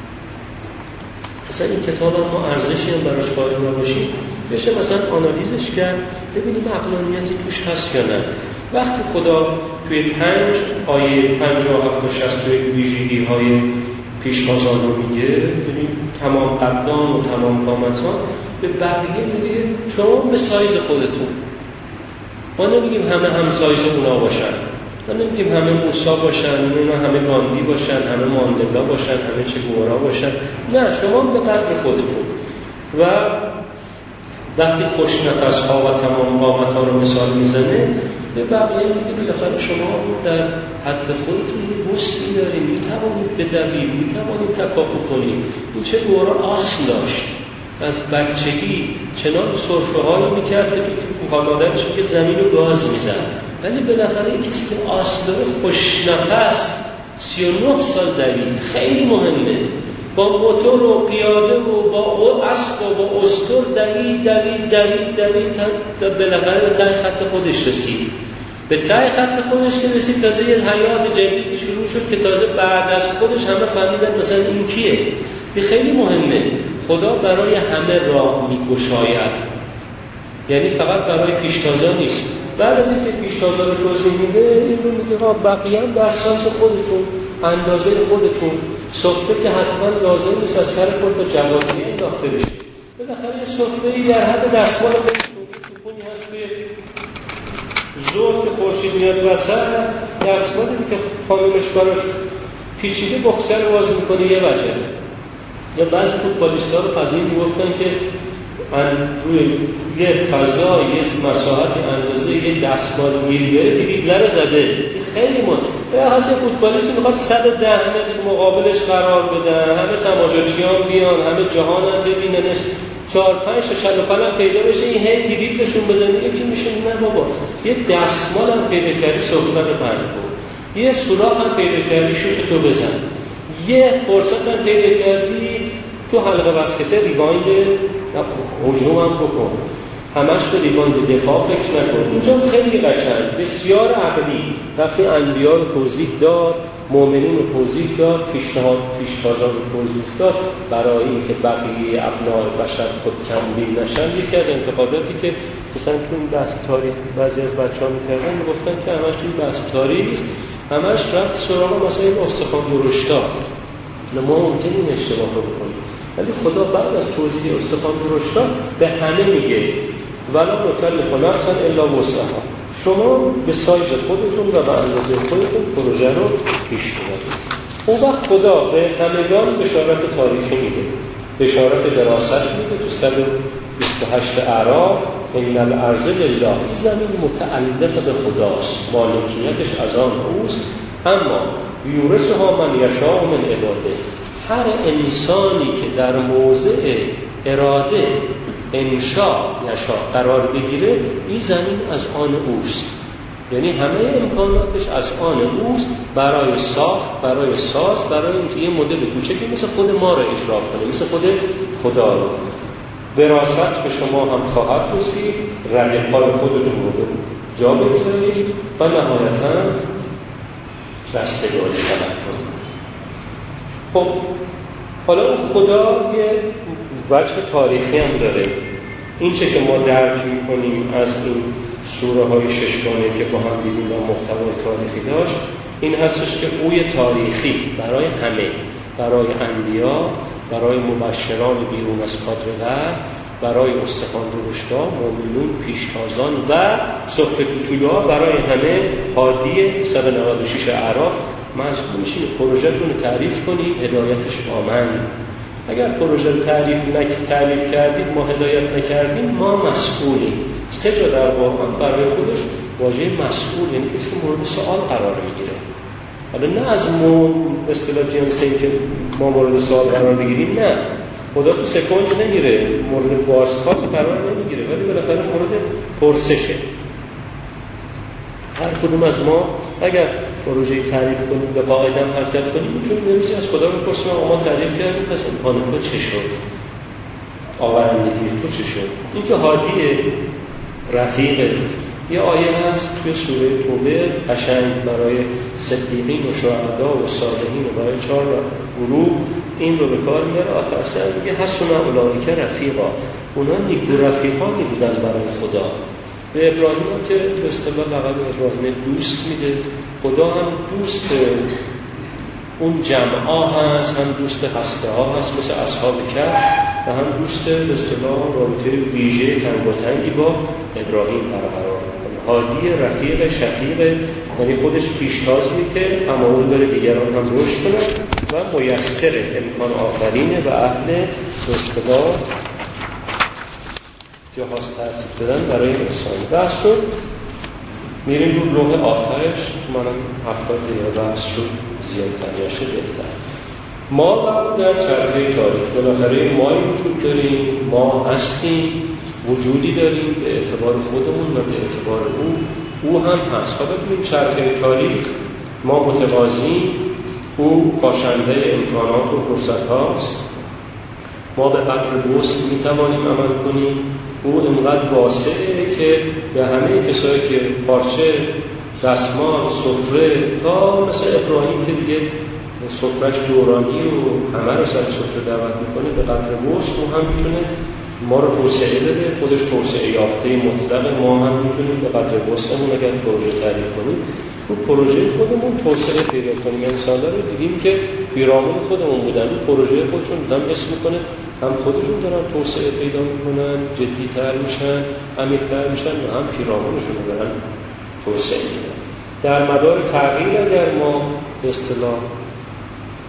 مثلا این کتاب ما ارزشی هم براش قائل نباشیم، بشه مثلا آنالیزش کرد ببینیم عقلانیتی توش هست یا نه. وقتی خدا توی 5 آیه 57 تا 61 ویژگی های پیشتازان رو میگه، ببینیم تمام قدان و تمام قامتان، به بقیه میگه شما به سایز خودتون. ما نمیگیم همه سایز اونا باشن، ما نمیگیم همه موسی باشن، همه گاندی باشن، همه ماندلا باشن، همه چه گوارا باشن. نه، شما به قدر خودتون. و وقتی خوش نفس ها و تمام قامت ها رو مثال میزنه، به بقیه میگه بالاخره شما در حد خودتون وسعی داریم، میتوانید بدوید، میتوانید تکاپو کنید. این چه گوارا اصل داشت، از بچگی چنان صرفه هایی میکرد که تو مادرش میگه زمین رو گاز میزن. ولی بالاخره کسی که اصل داره خوش نفس 39 سال دوید، خیلی مهمه. با موتور و پیاده و با اسب و با استور دوید تا بالاخره به ته خط خودش رسید. به ته خط خودش که رسید تازه یه حیات جدیدی شروع شد که تازه بعد از خودش همه فهمیدن مثلا این کیه. این خیلی مهمه. خدا برای همه راه میگشاید، یعنی فقط برای پیشتازان نیست. بعد از اینکه پیشتازان رو توضیح میده، این رو میگه بقیه هم در سایز خودتون، اندازه خودتون، سفره که حتما لازم نیست از سر خود تا جوازی انداخته بشه. بالاخره یه سفره‌ای در حد دستمال خودتون، چوبونی هست توی ظهر که خورشید میاد وسط، دستمالی که خانمش براش پیچیده بخچه رو باز میکنه یه وجه. یا بعضی فوتبالیست‌ها رو قدیم میگفتن که روی یه فضا یه مساحتی اندازه یه دستمال گیرگره دریبله رو زده. خیلی مهم. هست یه فوتبالیستی میخواد 110 متر مقابلش قرار بده، همه تماشاچیان بیان، همه جهان هم ببیننش، 4-5 تا شلوپل هم پیدا بشه، این هی دریبلشون بزنه. یکی میشه نه بابا یه دستمال هم پیدا کردی سفره پهن کن، یه سوراخ هم پیدا کردی شوت تو بزن، یه فرصت هم پیدا کردی تو حلقه بسکت ریبایند هجوم هم بکن، همش به ریبایند دفاع فکر نکن. اینجا خیلی قشنگ بسیار عقلی وقتی انبیا رو توضیح داد، مؤمنین رو توضیح داد، پیشتازان رو توضیح داد برای اینکه بقیه ابناء بشر خود کمبین نشن. یکی از انتقاداتی که مثلا تو این بحث تاریخ بعضی از بچه‌ها می‌کردن میگفتن که همش توی بحث تاریخ همش رفت سراغ مثلا این استخوان درشت‌ها. ما ممکنه این اشتباه رو بکنیم، ولی خدا بعد از توضیح استخوان درشت‌ها به همه میگه ولا نکلف نفسا الا وسعها، شما به سایز خودتون و به اندازه خودتون پروژه رو پیش ببرید. اون وقت خدا به همگان بشارت تاریخی میده، بشارت دراست میده تو 128 اعراف: ان الارض لله، زمین متعلق به خداست، مالکیتش از آن اوست، اما یورثها من یشاء من عباده. هر انسانی که در موضع اراده انشاء یشاء قرار بگیره، این زمین از آن اوست، یعنی همه امکاناتش از آن اوست برای ساخت، برای ساز، برای اینکه یه مدل کوچکی مثل خود ما رو اجرا کنه، مثل خود خدا رو. وراثت به شما هم خواهد رسید، رگ پای خودتون رو جا بگذارید و نهایتاً رستگاری طلب کنید. خب حالا خدا یه وجه تاریخی هم داره. این چه که ما درک می‌کنیم از این سوره های ششگانه که با هم دیدیم و محتوای تاریخی داشت، این هستش که اوی تاریخی برای همه، برای انبیا، برای مبشران بیرون از کادر وحی، برای استخوان درشتا، مؤمنون، پیشتازان و سفره کوچولوها، برای همه هادی 196 اعراف مضمون میشه. پروژه‌تون رو تعریف کنید، هدایتش آمن. اگر پروژه رو تعریف کردید، ما هدایت نکردیم، ما مسئولیم. 3 جا در قرآن برای خودش واژه مسئول، یعنی کسی که مورد سوال قرار میگیره. حالا نه از اصطلاح جنسی که ما مورد سوال قرار بگیریم، نه، خدا تو سکنج نمیره، مورد بازخواست قرار نمیگیره، ولی بالاخره مورد پرسشه. هر کدوم از ما اگر پروژه‌ای تعریف کنیم به قاعده حرکت کنیم، میتونیم بریزی از خدا بپرسیم ما تعریف کردیم، پس امکان تو چه شد؟ آورندگی تو چه شد؟ این که هادی رفیق یه آیه هست توی سوره توبه قشنگ برای صدیقین و شهدا و صالحین و برای 4 گروه این رو به کار میاره. آخر سر میگه حسن اولئک رفیقا، اونا نیکو رفیقانی بودن برای خدا. به ابراهیم که به اصطلاح لقب ابراهیم دوست میده، خدا هم دوست اون جمعا هست، هم دوست هسته ها هست مثل اصحاب کهف، و هم دوست به اصطلاح رابطه ویژه تنگاتنگی با ابراهیم برقرار میکنه. هادی رفیق شفیق، یعنی خودش پیشتازی که تمایل داره دیگران هم رشد کنه و میسر امکان آفرینه و اهل به اصطلاح جهاز ترتیب دادن برای انسان. بحث شد، میریم رو لوح آخرش، منم 70 دقیقه بحث شد، زیادتر یاشه بهتر. ما در چرخه تاریخ بالاخره مایی وجود داریم، ما هستیم، وجودی داریم به اعتبار خودمون و به اعتبار او هم هست. حالا ببینیم چرخه تاریخ ما متوازی، او پاشنده امکانات و فرصت هاست، ما به قدر وسع میتوانیم عمل کنیم، او انقدر واسعه که به همه کسایی که پارچه، دستمال، سفره، تا مثل ابراهیم که دیگه سفرهش دورانی و همه رو سر سفره دعوت میکنه، به قدر وسع او هم میتونه ما رو توسعه بده، خودش توسعه یافته مطلق، ما هم میتونیم به قدر وسعمون اگر پروژه تعریف کنیم و پروژه خودمون توسعه پیدا کنیم. انسان‌ها رو دیدیم که پیرامون خودمون بودن، پروژه خودشون دارن اسم میکنه، هم خودشون دارن توسعه پیدا میکنن، جدی‌تر میشن، عمیق‌تر میشن و هم پیرامونشون دارن توسعه میدن. در مدار تغییر اگر ما به اصطلاح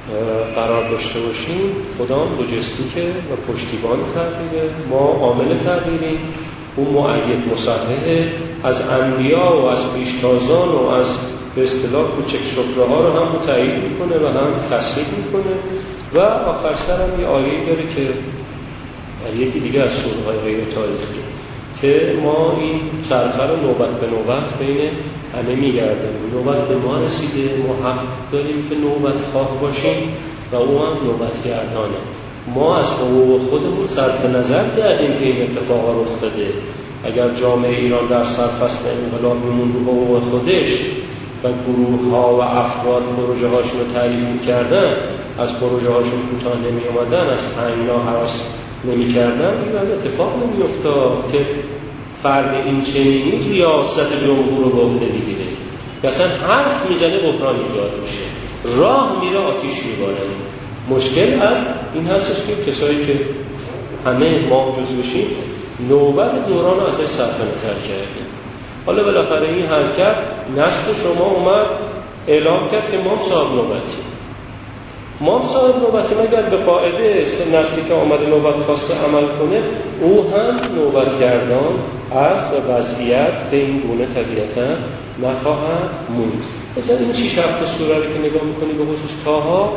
قرار داشته باشیم، کدام لوجستیکه و پشتیبان تغییره، ما عامل تغییریم، اون مؤید مصححه، از انبیا و از پیشتازان و از به اصطلاح کوچک شکرها رو هم تایید میکنه و هم تصدیق میکنه و آخر سر هم یه آیه‌ای داره که یکی دیگه از سوره‌های غیر تاریخی که ما این چرخه رو نوبت به نوبت بین همه میگردیم. نوبت به ما رسیده، ما حق داریم که نوبت خواه باشیم و او هم نوبت گردانه. ما از حقوق خودمون صرف نظر کردیم که این اتفاق رخ داده. اگر جامعه ایران در سرفصل انقلاب میمون رو حقوق خودش و گروه ها و افراد پروژه هاشون رو تعریف میکردن، از پروژه هاشون کوتاه نمی آمدن، از تنگنا هراس نمی کردن، این از اتفاق نمی افتاد که فرد این چنینی ریاست جمهور رو به عهده بگیره. اصلا حرف میزنه بحران ایجاد میشه، راه میره آتیش میباره. مشکل از این هستش که کسایی که همه ما جزو بشیم نوبت دوران رو ازش صرف نظر کردیم. حالا بالاخره این حرکت نسل شما اومد اعلام کرد که ما صاحب نوبتیم. ما صاحب نوبتیم اگر به قاعده نسلی که آمده نوبت خواسته عمل کنه، او هم نوبتگردان است و وضعیت به این گونه طبیعتا نخواهد موند. مثلا این 6-7 سوره رو که نگاه میکنی به خصوص طه،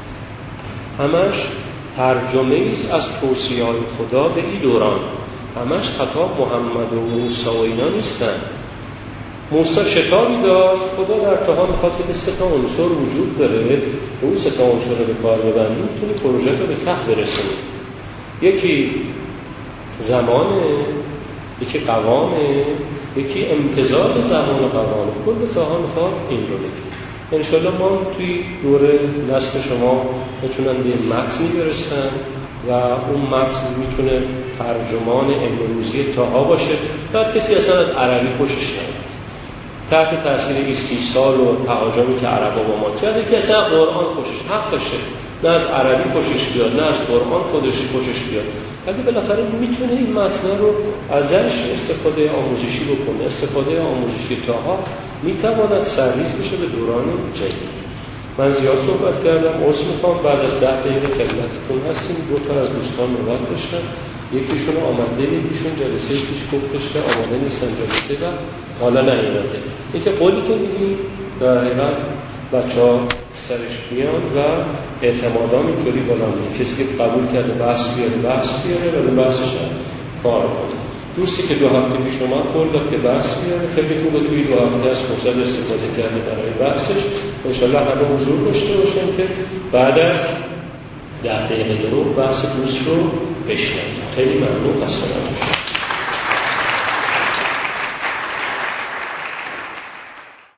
همش ترجمه است از توصیه‌های خدا به این دوران. همش خطاب محمد و موسی و اینا نیستن. موسی شتابی داشت، خدا در طه میخواد که 3 عنصر وجود داره، اون 3 عنصر رو به کار ببندی میتونی پروژه رو به ته برسونی. یکی زمانه، یکی قوامه، یکی امتزاج زمان و قوامه. کل طه میخواد این رو بگی. انشالله ما توی دوره نسل شما میتونن به متنی برسن و اون متن میتونه ترجمان امروزی طه باشه. بعد کسی اصلا از عربی خوشش نمیاد، تحت تاثیر این 30 سال و تهاجمی که عربا با ما کرده که اصلا قرآن خوشش حق داشته، نه از عربی خوشش بیاد نه از قرآن خودش خوشش بیاد، ولی بالاخره میتونه این متن رو ازش استفاده آموزشی بکنه. استفاده آموزشی طه میتواند سرریز بشه به دوران جدید. من زیاد صحبت کردم، عذر میخوام. بعد از 10 دقیقه خدمتتون هستیم. 2 تا از دوستان نوبت داشتن، یکیشون آمده، یکیشون جلسه پیش گفتش که آماده نیستن جلسه و حالا نیومده. اینکه قولی که میگیم در حقیقت بچه‌ها سرش بیان و اعتمادام اینطوری بالا میاد. کسی که قبول کرده بحث بیاره و به بحثش کار کنه. دوستی که 2 هفته پیش اومد قول داد که بحث بیاره، خیلی خوبه توی 2 هفته از فرصت استفاده کرده برای بحثش. انشالله همه حضور داشته باشن که بعد از 10 دقیقه رو بحث دوست رو بشنویم. خیلی ممنون. السلام علیکم.